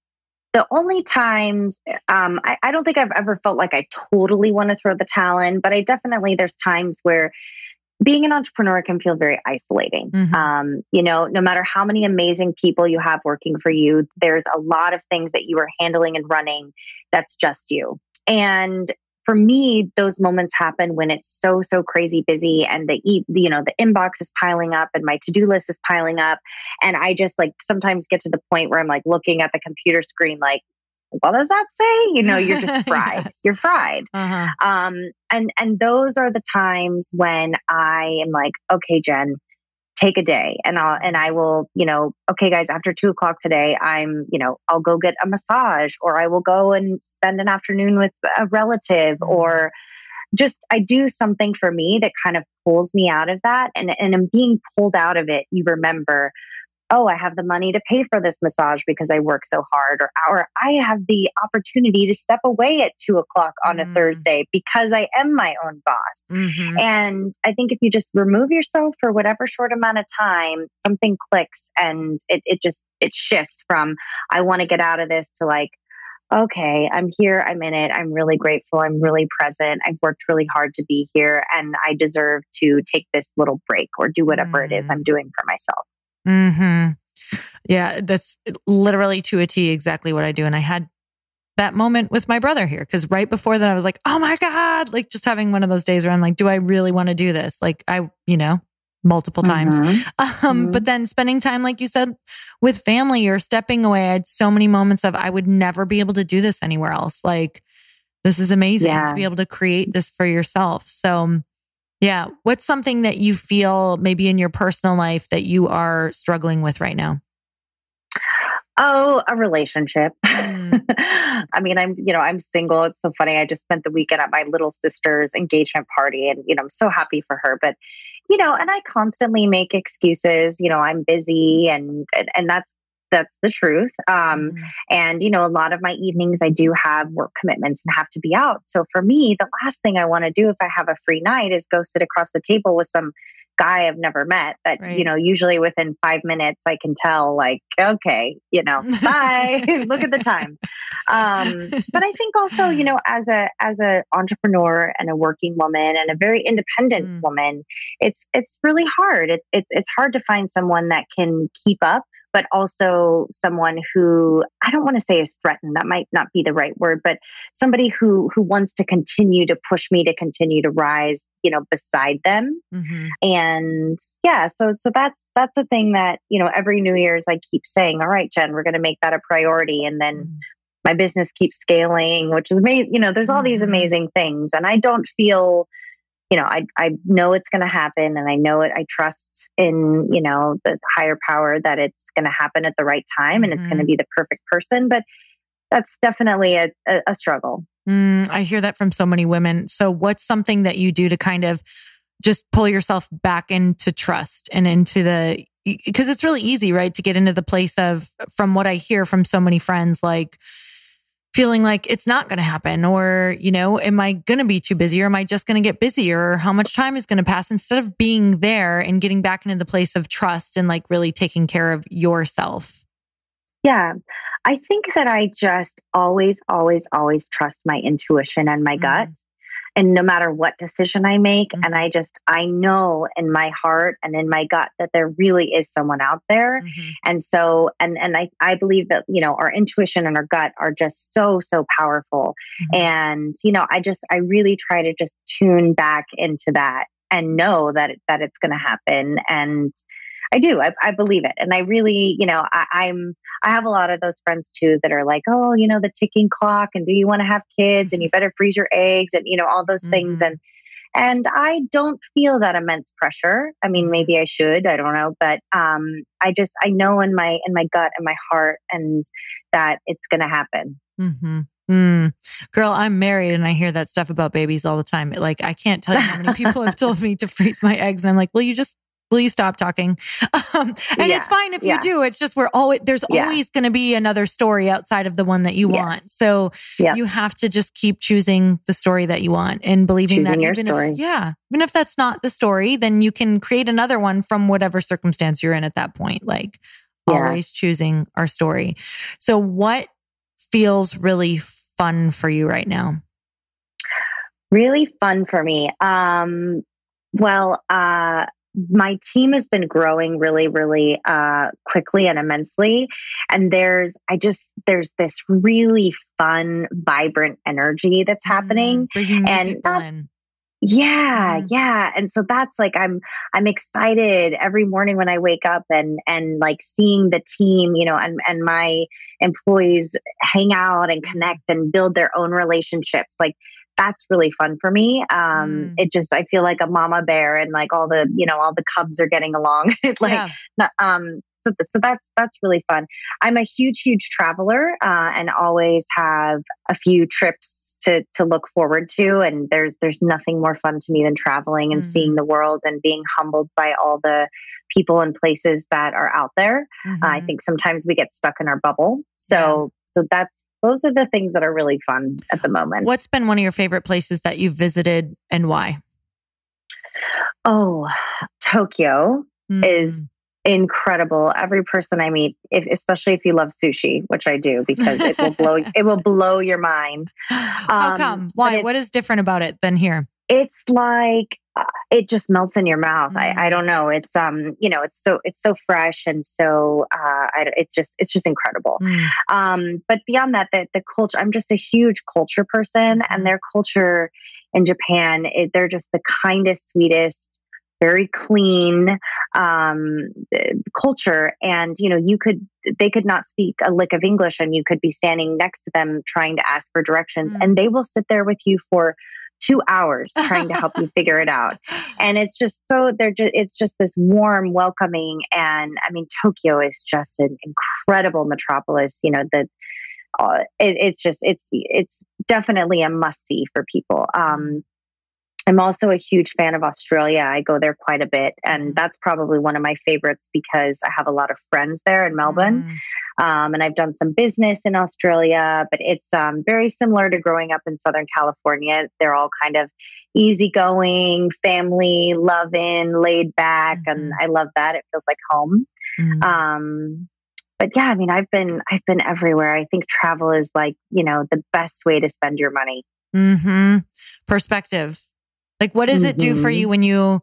the only times, um, I, I don't think I've ever felt like I totally want to throw the towel in, but I definitely, there's times where being an entrepreneur can feel very isolating. Mm-hmm. Um, you know, no matter how many amazing people you have working for you, there's a lot of things that you are handling and running that's just you. And for me, those moments happen when it's so, so crazy busy and the, you know, the inbox is piling up and my to-do list is piling up. And I just like sometimes get to the point where I'm like looking at the computer screen, like, what does that say? You know, you're just fried. Yes. You're fried. Uh-huh. Um, and, and those are the times when I am like, okay, Jen, take a day and I'll, and I will, you know, okay, guys, after two o'clock today, I'm, you know, I'll go get a massage, or I will go and spend an afternoon with a relative, mm-hmm. or just, I do something for me that kind of pulls me out of that. And, and in being pulled out of it, you remember, oh, I have the money to pay for this massage because I work so hard, or, or I have the opportunity to step away at two o'clock on mm. a Thursday because I am my own boss. Mm-hmm. And I think if you just remove yourself for whatever short amount of time, something clicks and it, it just, it shifts from, I want to get out of this to like, okay, I'm here, I'm in it, I'm really grateful, I'm really present, I've worked really hard to be here, and I deserve to take this little break or do whatever mm. it is I'm doing for myself. Hmm. Yeah, that's literally to a T exactly what I do. And I had that moment with my brother here because right before that I was like, oh my God, like just having one of those days where I'm like, do I really want to do this? Like I, you know, multiple times. Mm-hmm. Um, mm-hmm. But then spending time, like you said, with family or stepping away, I had so many moments of I would never be able to do this anywhere else. Like this is amazing yeah. to be able to create this for yourself. So yeah. What's something that you feel maybe in your personal life that you are struggling with right now? Oh, a relationship. Mm. I mean, I'm, you know, I'm single. It's so funny. I just spent the weekend at my little sister's engagement party and, you know, I'm so happy for her, but, you know, and I constantly make excuses, you know, I'm busy and, and, and that's, that's the truth. Um, mm. And, you know, a lot of my evenings I do have work commitments and have to be out. So for me, the last thing I want to do if I have a free night is go sit across the table with some guy I've never met that, right. you know, usually within five minutes I can tell like, okay, you know, bye, look at the time. Um, but I think also, you know, as a, as a entrepreneur and a working woman and a very independent mm. woman, it's, it's really hard. It, it's, it's hard to find someone that can keep up, but also someone who I don't want to say is threatened. That might not be the right word, but somebody who who wants to continue to push me to continue to rise, you know, beside them. Mm-hmm. And yeah, so so that's that's the thing that, you know, every New Year's I keep saying, all right, Jen, we're going to make that a priority. And then mm. my business keeps scaling, which is amazing. You know, there's all mm-hmm. these amazing things, and I don't feel. You know, I I know it's going to happen, and I know it. I trust in, you know, the higher power that it's going to happen at the right time, and mm-hmm. it's going to be the perfect person. But that's definitely a, a, a struggle. Mm, I hear that from so many women. So, what's something that you do to kind of just pull yourself back into trust and into the? Because it's really easy, right, to get into the place of, from what I hear from so many friends, like. Feeling like it's not going to happen, or, you know, am I going to be too busy, or am I just going to get busier, or how much time is going to pass, instead of being there and getting back into the place of trust and like really taking care of yourself? Yeah, I think that I just always, always, always trust my intuition and my mm-hmm. gut. And no matter what decision I make, mm-hmm. and I just, I know in my heart and in my gut that there really is someone out there. Mm-hmm. And so, and, and I, I believe that, you know, our intuition and our gut are just so, so powerful. Mm-hmm. And, you know, I just, I really try to just tune back into that and know that, that it's going to happen. And I do. I, I believe it. And I really, you know, I, I'm, I have a lot of those friends too that are like, oh, you know, the ticking clock, and do you want to have kids, and you better freeze your eggs, and, you know, all those mm-hmm. things. And, and I don't feel that immense pressure. I mean, maybe I should, I don't know, but, um, I just, I know in my, in my gut and my heart, and that it's going to happen. Mm-hmm. Mm. Girl, I'm married and I hear that stuff about babies all the time. Like, I can't tell you how many people have told me to freeze my eggs. And I'm like, well, you just, will you stop talking? Um, and yeah, it's fine if yeah. you do. It's just, we're always, there's yeah. always going to be another story outside of the one that you yes. want. So yep. you have to just keep choosing the story that you want and believing choosing that your even story. if, yeah, even if that's not the story, then you can create another one from whatever circumstance you're in at that point. Like yeah. always choosing our story. So what feels really fun for you right now? Really fun for me. Um, Well, uh, my team has been growing really, really uh, quickly and immensely. And there's, I just, there's this really fun, vibrant energy that's happening. Mm, bringing new And people not, in. yeah, Mm. yeah. And so that's like, I'm, I'm excited every morning when I wake up and, and like seeing the team, you know, and, and my employees hang out and connect and build their own relationships. Like that's really fun for me. Um, Mm. it just, I feel like a mama bear and like all the, you know, all the cubs are getting along. like, Yeah. not- um, so, so that's, that's really fun. I'm a huge, huge traveler, uh, and always have a few trips to, to look forward to. And there's, there's nothing more fun to me than traveling and Mhm. seeing the world and being humbled by all the people and places that are out there. Mhm. Uh, I think sometimes we get stuck in our bubble. So, so that's, those are the things that are really fun at the moment. What's been one of your favorite places that you've visited and why? Oh, Tokyo Mm. is incredible. Every person I meet, if, especially if you love sushi, which I do, because it will blow, it will blow your mind. How Um, come? but Why? it's- What is different about it than here? It's like uh, it just melts in your mouth. Mm. I, I don't know. It's um, you know, it's so it's so fresh and so uh, I, it's just it's just incredible. Mm. Um, but beyond that, the the culture. I'm just a huge culture person, Mhm. and their culture in Japan, it, they're just the kindest, sweetest, very clean um, culture. And you know, you could they could not speak a lick of English, and you could be standing next to them trying to ask for directions, Mm. and they will sit there with you for two hours trying to help you figure it out. And it's just so they're just, it's just this warm, welcoming. And I mean, Tokyo is just an incredible metropolis, you know, that uh, it, it's just, it's, it's definitely a must see for people. Um, I'm also a huge fan of Australia. I go there quite a bit, and that's probably one of my favorites because I have a lot of friends there in Melbourne. Mm. Um, and I've done some business in Australia, but it's um, very similar to growing up in Southern California. They're all kind of easygoing, family, loving, laid back, Mhm. and I love that. It feels like home. Mm. Um, but yeah, I mean, I've been I've been everywhere. I think travel is like, you know, the best way to spend your money. Mm-hmm. Perspective. Like, what does it do for Mhm. you when you,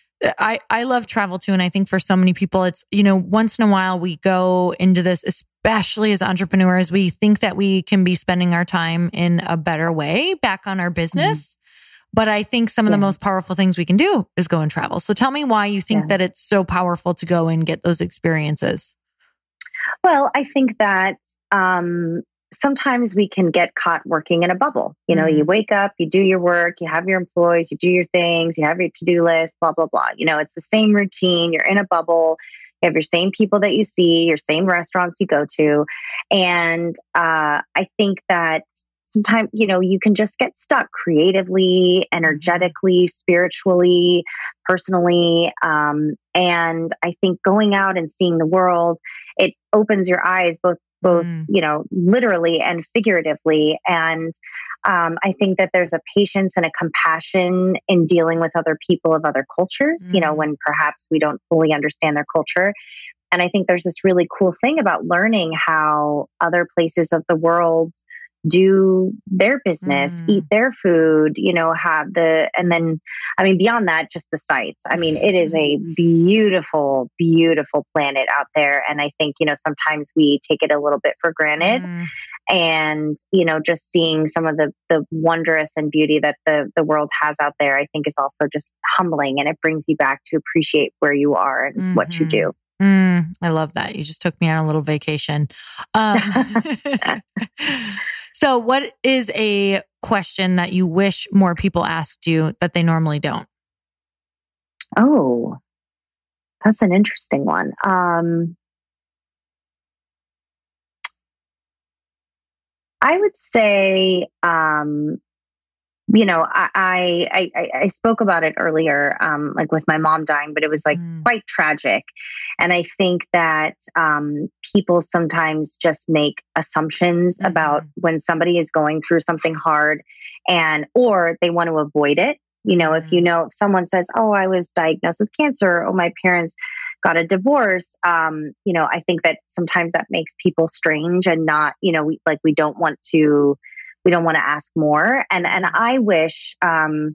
I, I love travel too. And I think for so many people, it's, you know, once in a while we go into this, especially as entrepreneurs, we think that we can be spending our time in a better way back on our business. But I think some of the Yeah. most powerful things we can do is go and travel. So tell me why you think Yeah. that it's so powerful to go and get those experiences. Well, I think that um, sometimes we can get caught working in a bubble. You know, Mhm. you wake up, you do your work, you have your employees, you do your things, you have your to-do list, blah, blah, blah. You know, it's the same routine. You're in a bubble. You have your same people that you see, your same restaurants you go to. And uh, I think that sometimes, you know, you can just get stuck creatively, energetically, spiritually, personally. Um, and I think going out and seeing the world, it opens your eyes both, both, Mm. you know, literally and figuratively. And um, I think that there's a patience and a compassion in dealing with other people of other cultures, you know, Mm. when perhaps we don't fully understand their culture. And I think there's this really cool thing about learning how other places of the world do their business, Mm. eat their food, you know, have the, and then, I mean, beyond that, just the sights. I mean, it is a beautiful, beautiful planet out there. And I think, you know, sometimes we take it a little bit for granted. Mm. And, you know, just seeing some of the, the wondrous and beauty that the, the world has out there, I think is also just humbling, and it brings you back to appreciate where you are and what you Mhm. do. Mm, I love that. You just took me on a little vacation. Um, so what is a question that you wish more people asked you that they normally don't? Oh, that's an interesting one. Um, I would say, um, you know, I, I, I, I spoke about it earlier, um, like with my mom dying, but it was like Mm. quite tragic. And I think that um, people sometimes just make assumptions Mhm. about when somebody is going through something hard, and, or they want to avoid it. You know, if you know, if someone says, oh, I was diagnosed with cancer, or my parents got a divorce, um, you know, I think that sometimes that makes people strange and not, you know, we, like we don't want to, we don't want to ask more. And, and I wish, um,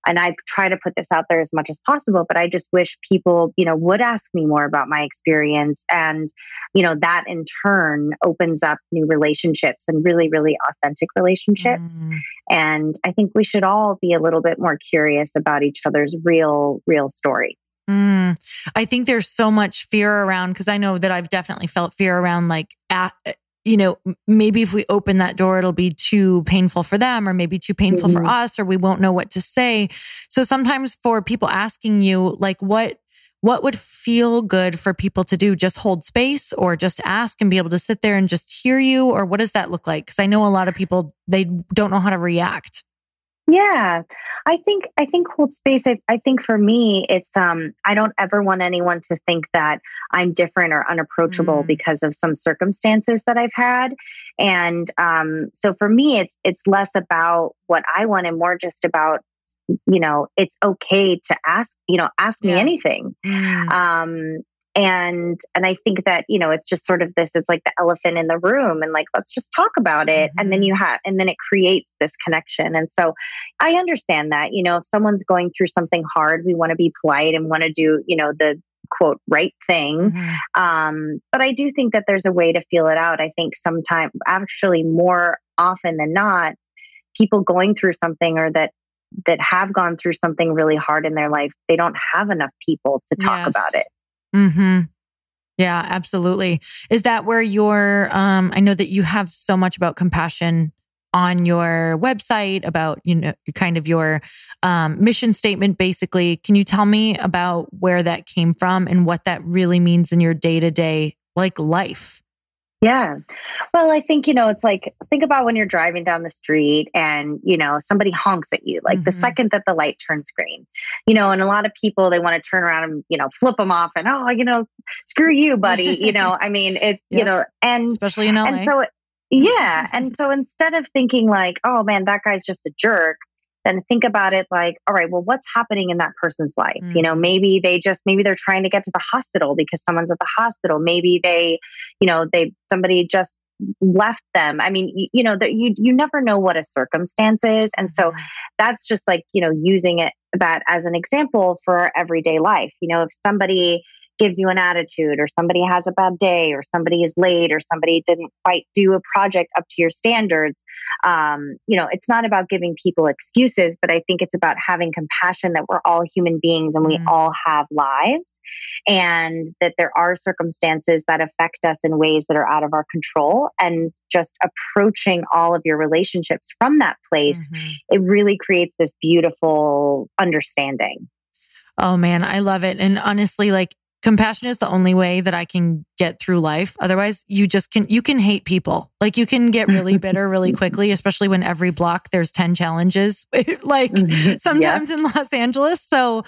and I try to put this out there as much as possible, but I just wish people, you know, would ask me more about my experience. And, you know, that in turn opens up new relationships and really, really authentic relationships. Mm. And I think we should all be a little bit more curious about each other's real, real stories. Mm. I think there's so much fear around, because I know that I've definitely felt fear around like, at, you know, maybe if we open that door, it'll be too painful for them, or maybe too painful mm-hmm. for us, or we won't know what to say. So sometimes for people asking you, like, what, what would feel good for people to do? Just hold space, or just ask and be able to sit there and just hear you? Or what does that look like? Because I know a lot of people, they don't know how to react. Yeah, I think, I think hold space. I, I think for me, it's, um, I don't ever want anyone to think that I'm different or unapproachable mm. because of some circumstances that I've had. And, um, so for me, it's, it's less about what I want and more just about, you know, it's okay to ask, you know, ask yeah. me anything. Mm. Um, And, and I think that, you know, it's just sort of this, it's like the elephant in the room, and like, let's just talk about it. Mm-hmm. And then you have, and then it creates this connection. And so I understand that, you know, if someone's going through something hard, we want to be polite and want to do, you know, the quote, right thing. Mm-hmm. Um, but I do think that there's a way to feel it out. I think sometimes, actually more often than not, people going through something or that, that have gone through something really hard in their life, they don't have enough people to talk yes. about it. Mm-hmm. Yeah, absolutely. Is that where your, um, I know that you have so much about compassion on your website, about, you know, kind of your um, mission statement, basically. Can you tell me about where that came from and what that really means in your day-to-day, like, life? Yeah. Well, I think, you know, it's like, think about when you're driving down the street and, you know, somebody honks at you, like mm-hmm. the second that the light turns green, you know, and a lot of people, they want to turn around and, you know, flip them off and, oh, you know, screw you, buddy. You know, I mean, it's, yes. you know, and especially in L A. And so, yeah. And so instead of thinking like, oh man, that guy's just a jerk, then think about it like, all right, well, what's happening in that person's life? Mm. You know, maybe they just, maybe they're trying to get to the hospital because someone's at the hospital. Maybe they, you know, they, somebody just left them. I mean, you, you know, that you, you never know what a circumstance is. And so that's just like, you know, using it, that as an example for our everyday life. You know, if somebody gives you an attitude, or somebody has a bad day, or somebody is late, or somebody didn't quite do a project up to your standards. Um, you know, it's not about giving people excuses, but I think it's about having compassion that we're all human beings and we mm. all have lives, and that there are circumstances that affect us in ways that are out of our control, and just approaching all of your relationships from that place, mm-hmm. it really creates this beautiful understanding. Oh man, I love it. And honestly, like, compassion is the only way that I can get through life. Otherwise, you just can, you can hate people. Like, you can get really bitter really quickly, especially when every block there's ten challenges, like sometimes yeah. in Los Angeles. So,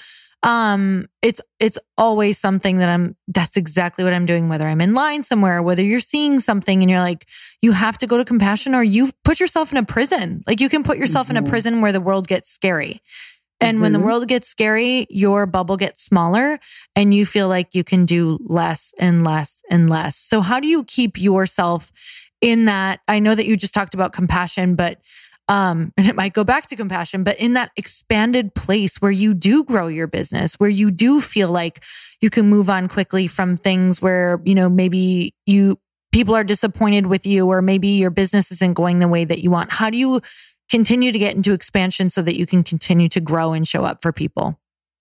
um, it's, it's always something that I'm, that's exactly what I'm doing, whether I'm in line somewhere, whether you're seeing something and you're like, you have to go to compassion, or you put yourself in a prison. Like, you can put yourself mm-hmm. in a prison where the world gets scary. And mm-hmm. when the world gets scary, your bubble gets smaller and you feel like you can do less and less and less. So how do you keep yourself in that? I know that you just talked about compassion, but, um, and it might go back to compassion, but in that expanded place where you do grow your business, where you do feel like you can move on quickly from things where, you know, maybe you, people are disappointed with you, or maybe your business isn't going the way that you want. How do you continue to get into expansion so that you can continue to grow and show up for people?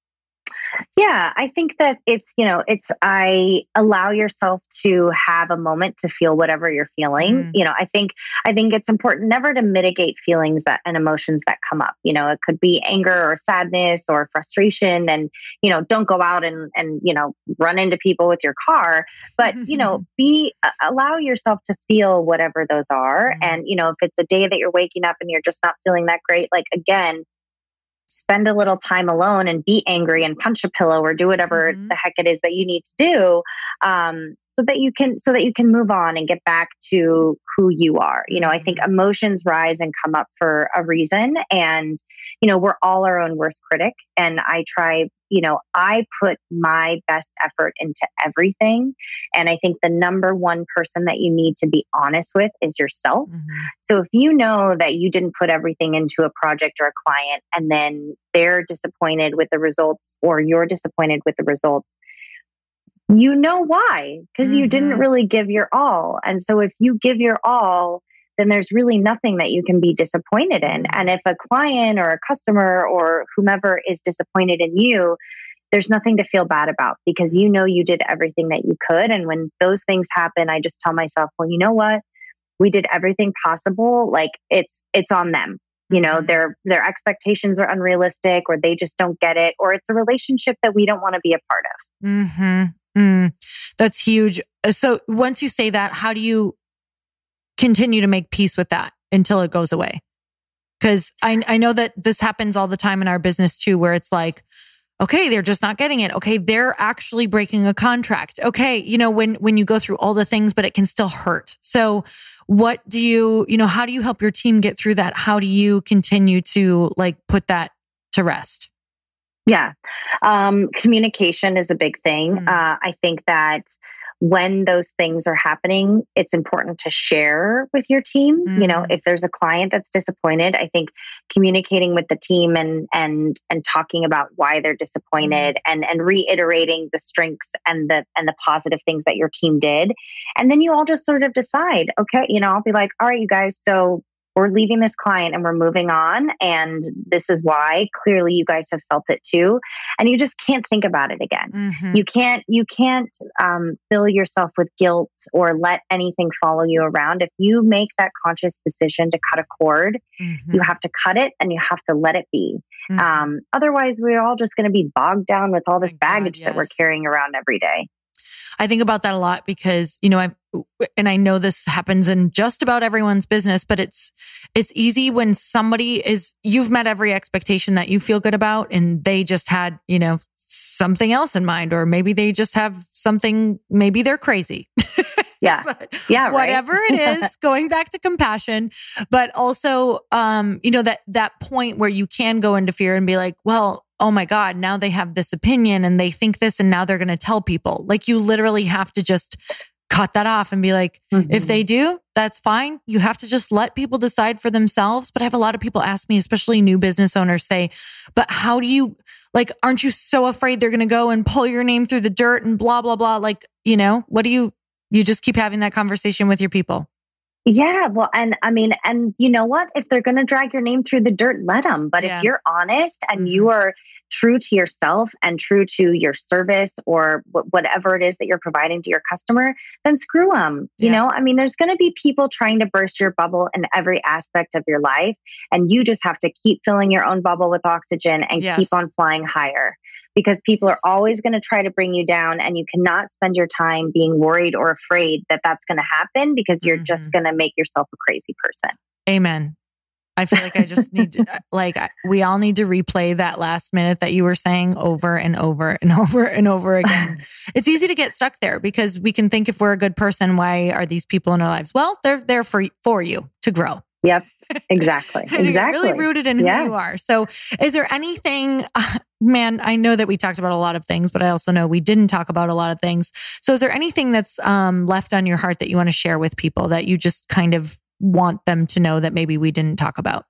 Yeah, I think that it's, you know, it's, I allow yourself to have a moment to feel whatever you're feeling. Mm. You know, I think, I think it's important never to mitigate feelings that and emotions that come up. You know, it could be anger or sadness or frustration, and, you know, don't go out and, and, you know, run into people with your car, but, you know, be, uh, allow yourself to feel whatever those are. Mm. And, you know, if it's a day that you're waking up and you're just not feeling that great, like, again, spend a little time alone and be angry and punch a pillow or do whatever mm-hmm. the heck it is that you need to do. Um, so that you can, so that you can move on and get back to who you are. You know, I think emotions rise and come up for a reason. And, you know, we're all our own worst critic. And I try, you know, I put my best effort into everything. And I think the number one person that you need to be honest with is yourself. Mm-hmm. So if you know that you didn't put everything into a project or a client, and then they're disappointed with the results, or you're disappointed with the results, you know why? Because mm-hmm. you didn't really give your all. And so if you give your all, then there's really nothing that you can be disappointed in. And if a client or a customer or whomever is disappointed in you, there's nothing to feel bad about, because you know you did everything that you could. And when those things happen, I just tell myself, well, you know what? We did everything possible. Like it's it's on them. You know, mm-hmm. their their expectations are unrealistic, or they just don't get it, or it's a relationship that we don't want to be a part of. Mm-hmm. Mm. That's huge. So once you say that, how do you continue to make peace with that until it goes away? Because I, I know that this happens all the time in our business too, where it's like, okay, they're just not getting it. Okay, they're actually breaking a contract. Okay, you know, when when you go through all the things, but it can still hurt. So what do you, you know, how do you help your team get through that? How do you continue to like put that to rest? Yeah. Um, communication is a big thing. Mm. Uh, I think that when those things are happening, it's important to share with your team. Mm. You know, if there's a client that's disappointed, I think communicating with the team and and and talking about why they're disappointed mm. and and reiterating the strengths and the and the positive things that your team did. And then you all just sort of decide, okay, you know, I'll be like, all right, you guys, so we're leaving this client and we're moving on. And this is why. Clearly you guys have felt it too. And you just can't think about it again. Mm-hmm. You can't, you can't um, fill yourself with guilt or let anything follow you around. If you make that conscious decision to cut a cord, mm-hmm. you have to cut it and you have to let it be. Mm-hmm. Um, otherwise, we're all just going to be bogged down with all this Thank baggage God, yes. that we're carrying around every day. I think about that a lot because, you know, I and I know this happens in just about everyone's business, but it's it's easy when somebody is, you've met every expectation that you feel good about, and they just had, you know, something else in mind, or maybe they just have something, maybe they're crazy. Yeah. Yeah. Right. Whatever it is, going back to compassion, but also, um, you know, that, that point where you can go into fear and be like, well, oh my God, now they have this opinion and they think this, and now they're going to tell people. Like, you literally have to just cut that off and be like, mm-hmm. if they do, that's fine. You have to just let people decide for themselves. But I have a lot of people ask me, especially new business owners, say, but how do you, like, aren't you so afraid they're going to go and pull your name through the dirt and blah, blah, blah? Like, you know, what do you, you just keep having that conversation with your people. Yeah. Well, and I mean, and you know what? If they're going to drag your name through the dirt, let them. But yeah. if you're honest and mm-hmm. you are true to yourself and true to your service or wh- whatever it is that you're providing to your customer, then screw them. Yeah. You know, I mean, there's going to be people trying to burst your bubble in every aspect of your life. And you just have to keep filling your own bubble with oxygen and yes. keep on flying higher. Because people are always going to try to bring you down, and you cannot spend your time being worried or afraid that that's going to happen, because you're mm-hmm. just going to make yourself a crazy person. Amen. I feel like I just need to, like, we all need to replay that last minute that you were saying over and over and over and over again. It's easy to get stuck there because we can think, if we're a good person, why are these people in our lives? Well, they're there for, for you to grow. Yep. Exactly. Exactly. Really rooted in who yeah. you are. So is there anything, uh, man, I know that we talked about a lot of things, but I also know we didn't talk about a lot of things. So is there anything that's um, left on your heart that you want to share with people that you just kind of want them to know that maybe we didn't talk about?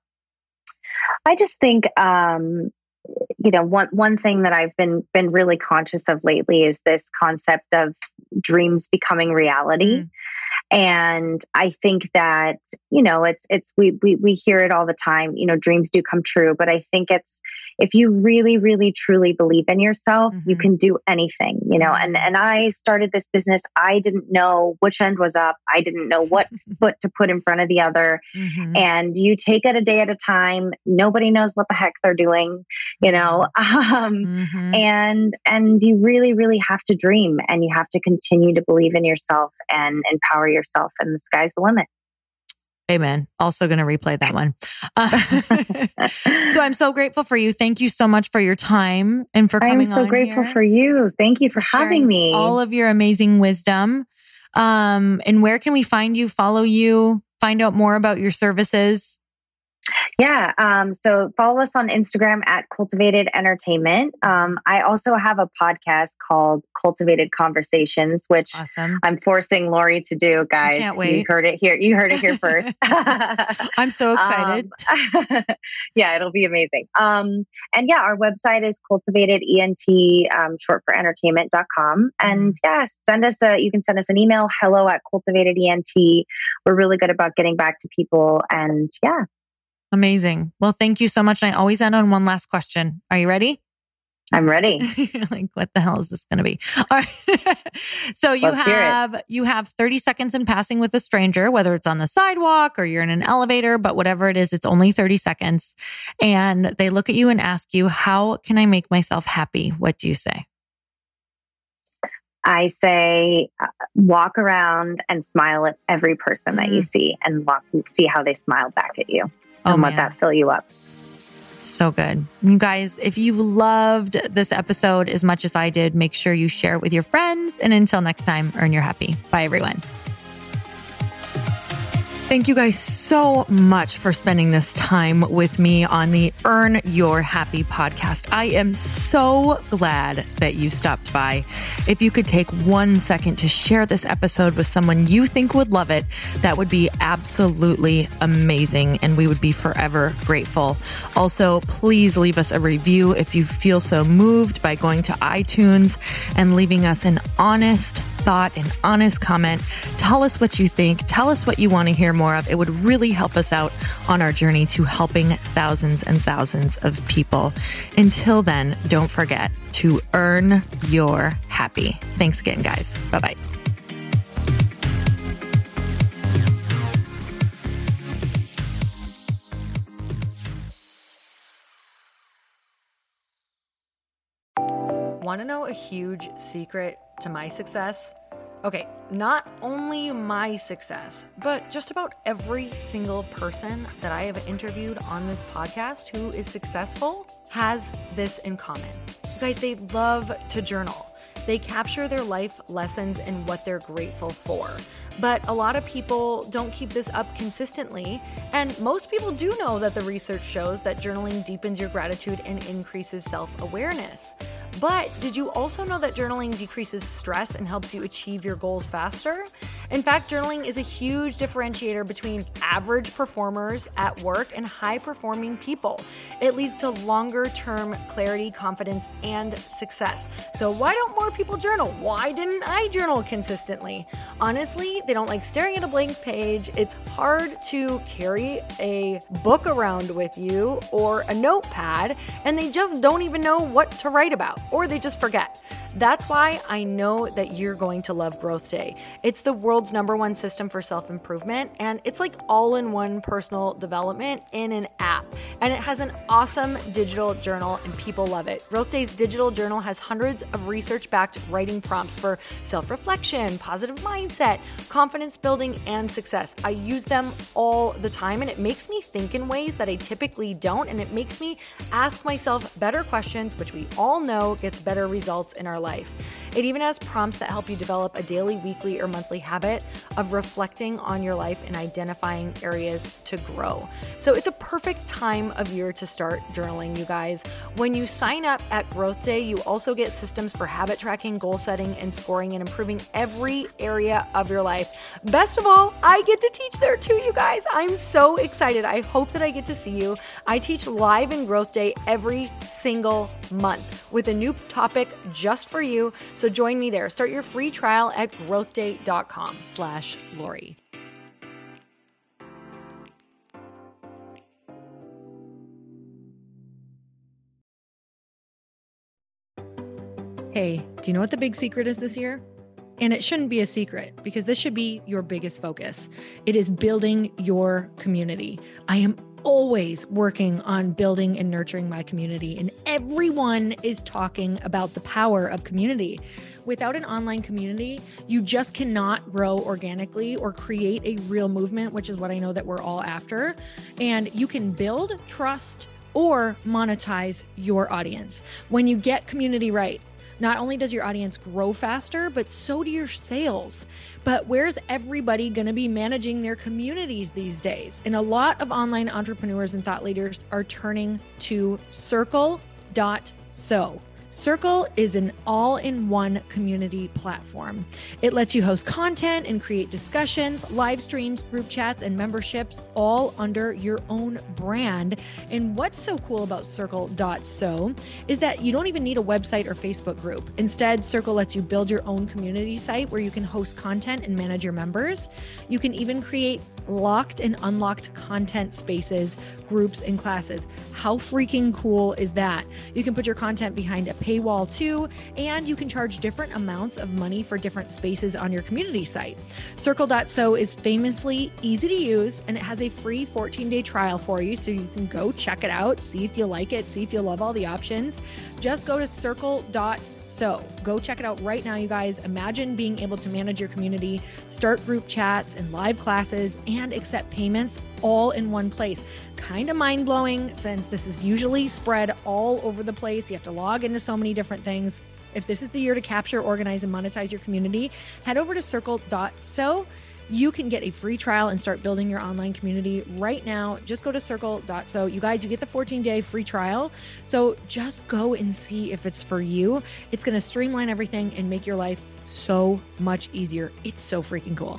I just think, um, you know, one, one thing that I've been, been really conscious of lately is this concept of dreams becoming reality. Mm. And I think that, you know, it's, it's, we, we, we hear it all the time, you know, dreams do come true, but I think it's, if you really, really, truly believe in yourself, mm-hmm. you can do anything, you know, and, and I started this business. I didn't know which end was up. I didn't know what foot to put in front of the other. Mm-hmm. And you take it a day at a time. Nobody knows what the heck they're doing, you know, um, mm-hmm. and, and you really, really have to dream, and you have to continue to believe in yourself and empower yourself. yourself and the sky's the limit. Amen. Also going to replay that one. Uh, so I'm so grateful for you. Thank you so much for your time and for coming on. I'm so grateful here. for you. Thank you for, for having me. All of your amazing wisdom. Um, and where can we find you, follow you, find out more about your services? Yeah. Um, so follow us on Instagram at Cultivated Entertainment. Um, I also have a podcast called Cultivated Conversations, which awesome. I'm forcing Lori to do, guys. I can't wait. You heard it here. You heard it here first. I'm so excited. Um, yeah, it'll be amazing. Um, and yeah, our website is cultivated ent, um, short for entertainment dot com. And yeah, send us a, you can send us an email, hello at cultivated ent. We're really good about getting back to people. And yeah. Amazing. Well, thank you so much. And I always end on one last question. Are you ready? I'm ready. Like, what the hell is this going to be? All right. So you Let's hear have it. you have thirty seconds in passing with a stranger, whether it's on the sidewalk or you're in an elevator, but whatever it is, it's only thirty seconds. And they look at you and ask you, how can I make myself happy? What do you say? I say, uh, walk around and smile at every person mm. that you see, and walk, see how they smile back at you. Oh, and man. let that fill you up. So good. You guys, if you loved this episode as much as I did, make sure you share it with your friends. And until next time, earn your happy. Bye, everyone. Thank you guys so much for spending this time with me on the Earn Your Happy podcast. I am so glad that you stopped by. If you could take one second to share this episode with someone you think would love it, that would be absolutely amazing, and we would be forever grateful. Also, please leave us a review if you feel so moved by going to iTunes and leaving us an honest thought, an honest comment. Tell us what you think. Tell us what you want to hear more of. It would really help us out on our journey to helping thousands and thousands of people. Until then, don't forget to earn your happy. Thanks again, guys. Bye-bye. Want to know a huge secret to my success? Okay, not only my success, but just about every single person that I have interviewed on this podcast who is successful has this in common. You guys, they love to journal. They capture their life lessons and what they're grateful for. But a lot of people don't keep this up consistently. And most people do know that the research shows that journaling deepens your gratitude and increases self-awareness. But did you also know that journaling decreases stress and helps you achieve your goals faster? In fact, journaling is a huge differentiator between average performers at work and high-performing people. It leads to longer-term clarity, confidence, and success. So why don't more people journal? Why didn't I journal consistently? Honestly, they don't like staring at a blank page. It's hard to carry a book around with you or a notepad, and they just don't even know what to write about, or they just forget. That's why I know that you're going to love Growth Day. It's the world's number one system for self-improvement, and it's like all-in-one personal development in an app. And it has an awesome digital journal, and people love it. Growth Day's digital journal has hundreds of research-backed writing prompts for self-reflection, positive mindset, confidence building, and success. I use them all the time, and it makes me think in ways that I typically don't, and it makes me ask myself better questions, which we all know gets better results in our life. It even has prompts that help you develop a daily, weekly, or monthly habit of reflecting on your life and identifying areas to grow. So it's a perfect time of year to start journaling, you guys. When you sign up at Growth Day, you also get systems for habit tracking, goal setting, and scoring, and improving every area of your life. Best of all, I get to teach there too, you guys. I'm so excited. I hope that I get to see you. I teach live in Growth Day every single month with a new topic just for you. So join me there. Start your free trial at growthday.com slash Lori. Hey, do you know what the big secret is this year? And it shouldn't be a secret, because this should be your biggest focus. It is building your community. I am always working on building and nurturing my community, and everyone is talking about the power of community. Without an online community, you just cannot grow organically or create a real movement, which is what I know that we're all after. And you can build trust or monetize your audience when you get community right. Not only does your audience grow faster, but so do your sales. But where's everybody going to be managing their communities these days? And a lot of online entrepreneurs and thought leaders are turning to Circle dot so. Circle is an all-in-one community platform. It lets you host content and create discussions, live streams, group chats, and memberships all under your own brand. And what's so cool about Circle dot so is that you don't even need a website or Facebook group. Instead, Circle lets you build your own community site where you can host content and manage your members. You can even create locked and unlocked content spaces, groups, and classes. How freaking cool is that? You can put your content behind a paywall too, and you can charge different amounts of money for different spaces on your community site. Circle dot so is famously easy to use, and it has a free fourteen day trial for you, so you can go check it out, see if you like it, see if you love all the options. Just go to Circle dot so. Go check it out right now, you guys. Imagine being able to manage your community, start group chats and live classes, and accept payments all in one place. Kind of mind-blowing, since this is usually spread all over the place. You have to log into so many different things. If this is the year to capture, organize, and monetize your community, head over to Circle dot so. You can get a free trial and start building your online community right now. Just go to Circle dot so. You guys, you get the fourteen day free trial. So just go and see if it's for you. It's going to streamline everything and make your life so much easier. It's so freaking cool.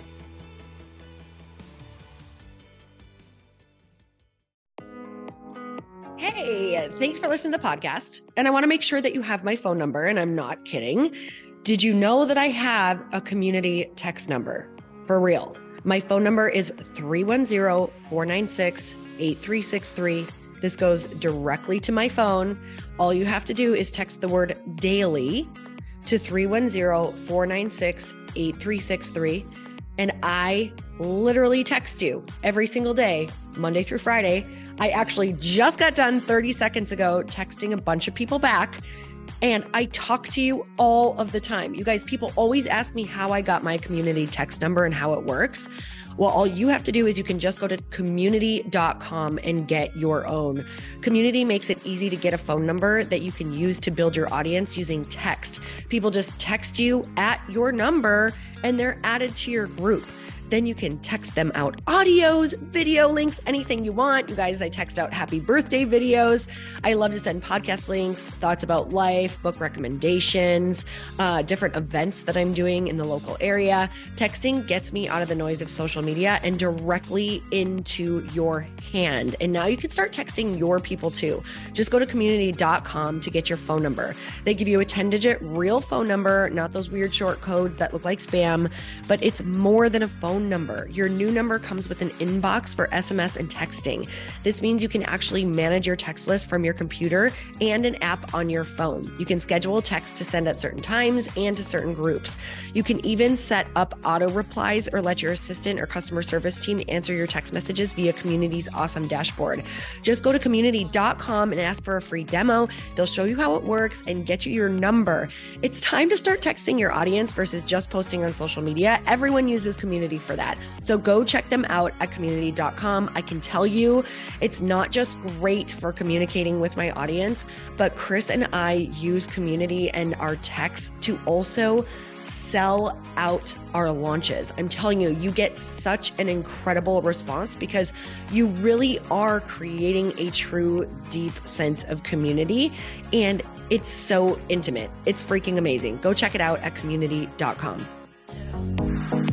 Hey, thanks for listening to the podcast. And I want to make sure that you have my phone number, and I'm not kidding. Did you know that I have a community text number? For real. My phone number is three one zero, four nine six, eight three six three. This goes directly to my phone. All you have to do is text the word daily to three one zero, four nine six, eight three six three. And I literally text you every single day, Monday through Friday. I actually just got done thirty seconds ago texting a bunch of people back. And I talk to you all of the time. You guys, people always ask me how I got my community text number and how it works. Well, all you have to do is you can just go to community dot com and get your own. Community makes it easy to get a phone number that you can use to build your audience using text. People just text you at your number and they're added to your group. Then you can text them out audios, video links, anything you want. You guys, I text out happy birthday videos. I love to send podcast links, thoughts about life, book recommendations, uh, different events that I'm doing in the local area. Texting gets me out of the noise of social media and directly into your hand. And now you can start texting your people too. Just go to community dot com to get your phone number. They give you a ten digit real phone number, not those weird short codes that look like spam, but it's more than a phone number. Your new number comes with an inbox for S M S and texting. This means you can actually manage your text list from your computer and an app on your phone. You can schedule text to send at certain times and to certain groups. You can even set up auto replies or let your assistant or customer service team answer your text messages via Community's awesome dashboard. Just go to community dot com and ask for a free demo. They'll show you how it works and get you your number. It's time to start texting your audience versus just posting on social media. Everyone uses Community for that. So go check them out at community dot com. I can tell you it's not just great for communicating with my audience, but Chris and I use Community and our texts to also sell out our launches. I'm telling you, you get such an incredible response because you really are creating a true, deep sense of community. And it's so intimate. It's freaking amazing. Go check it out at community dot com.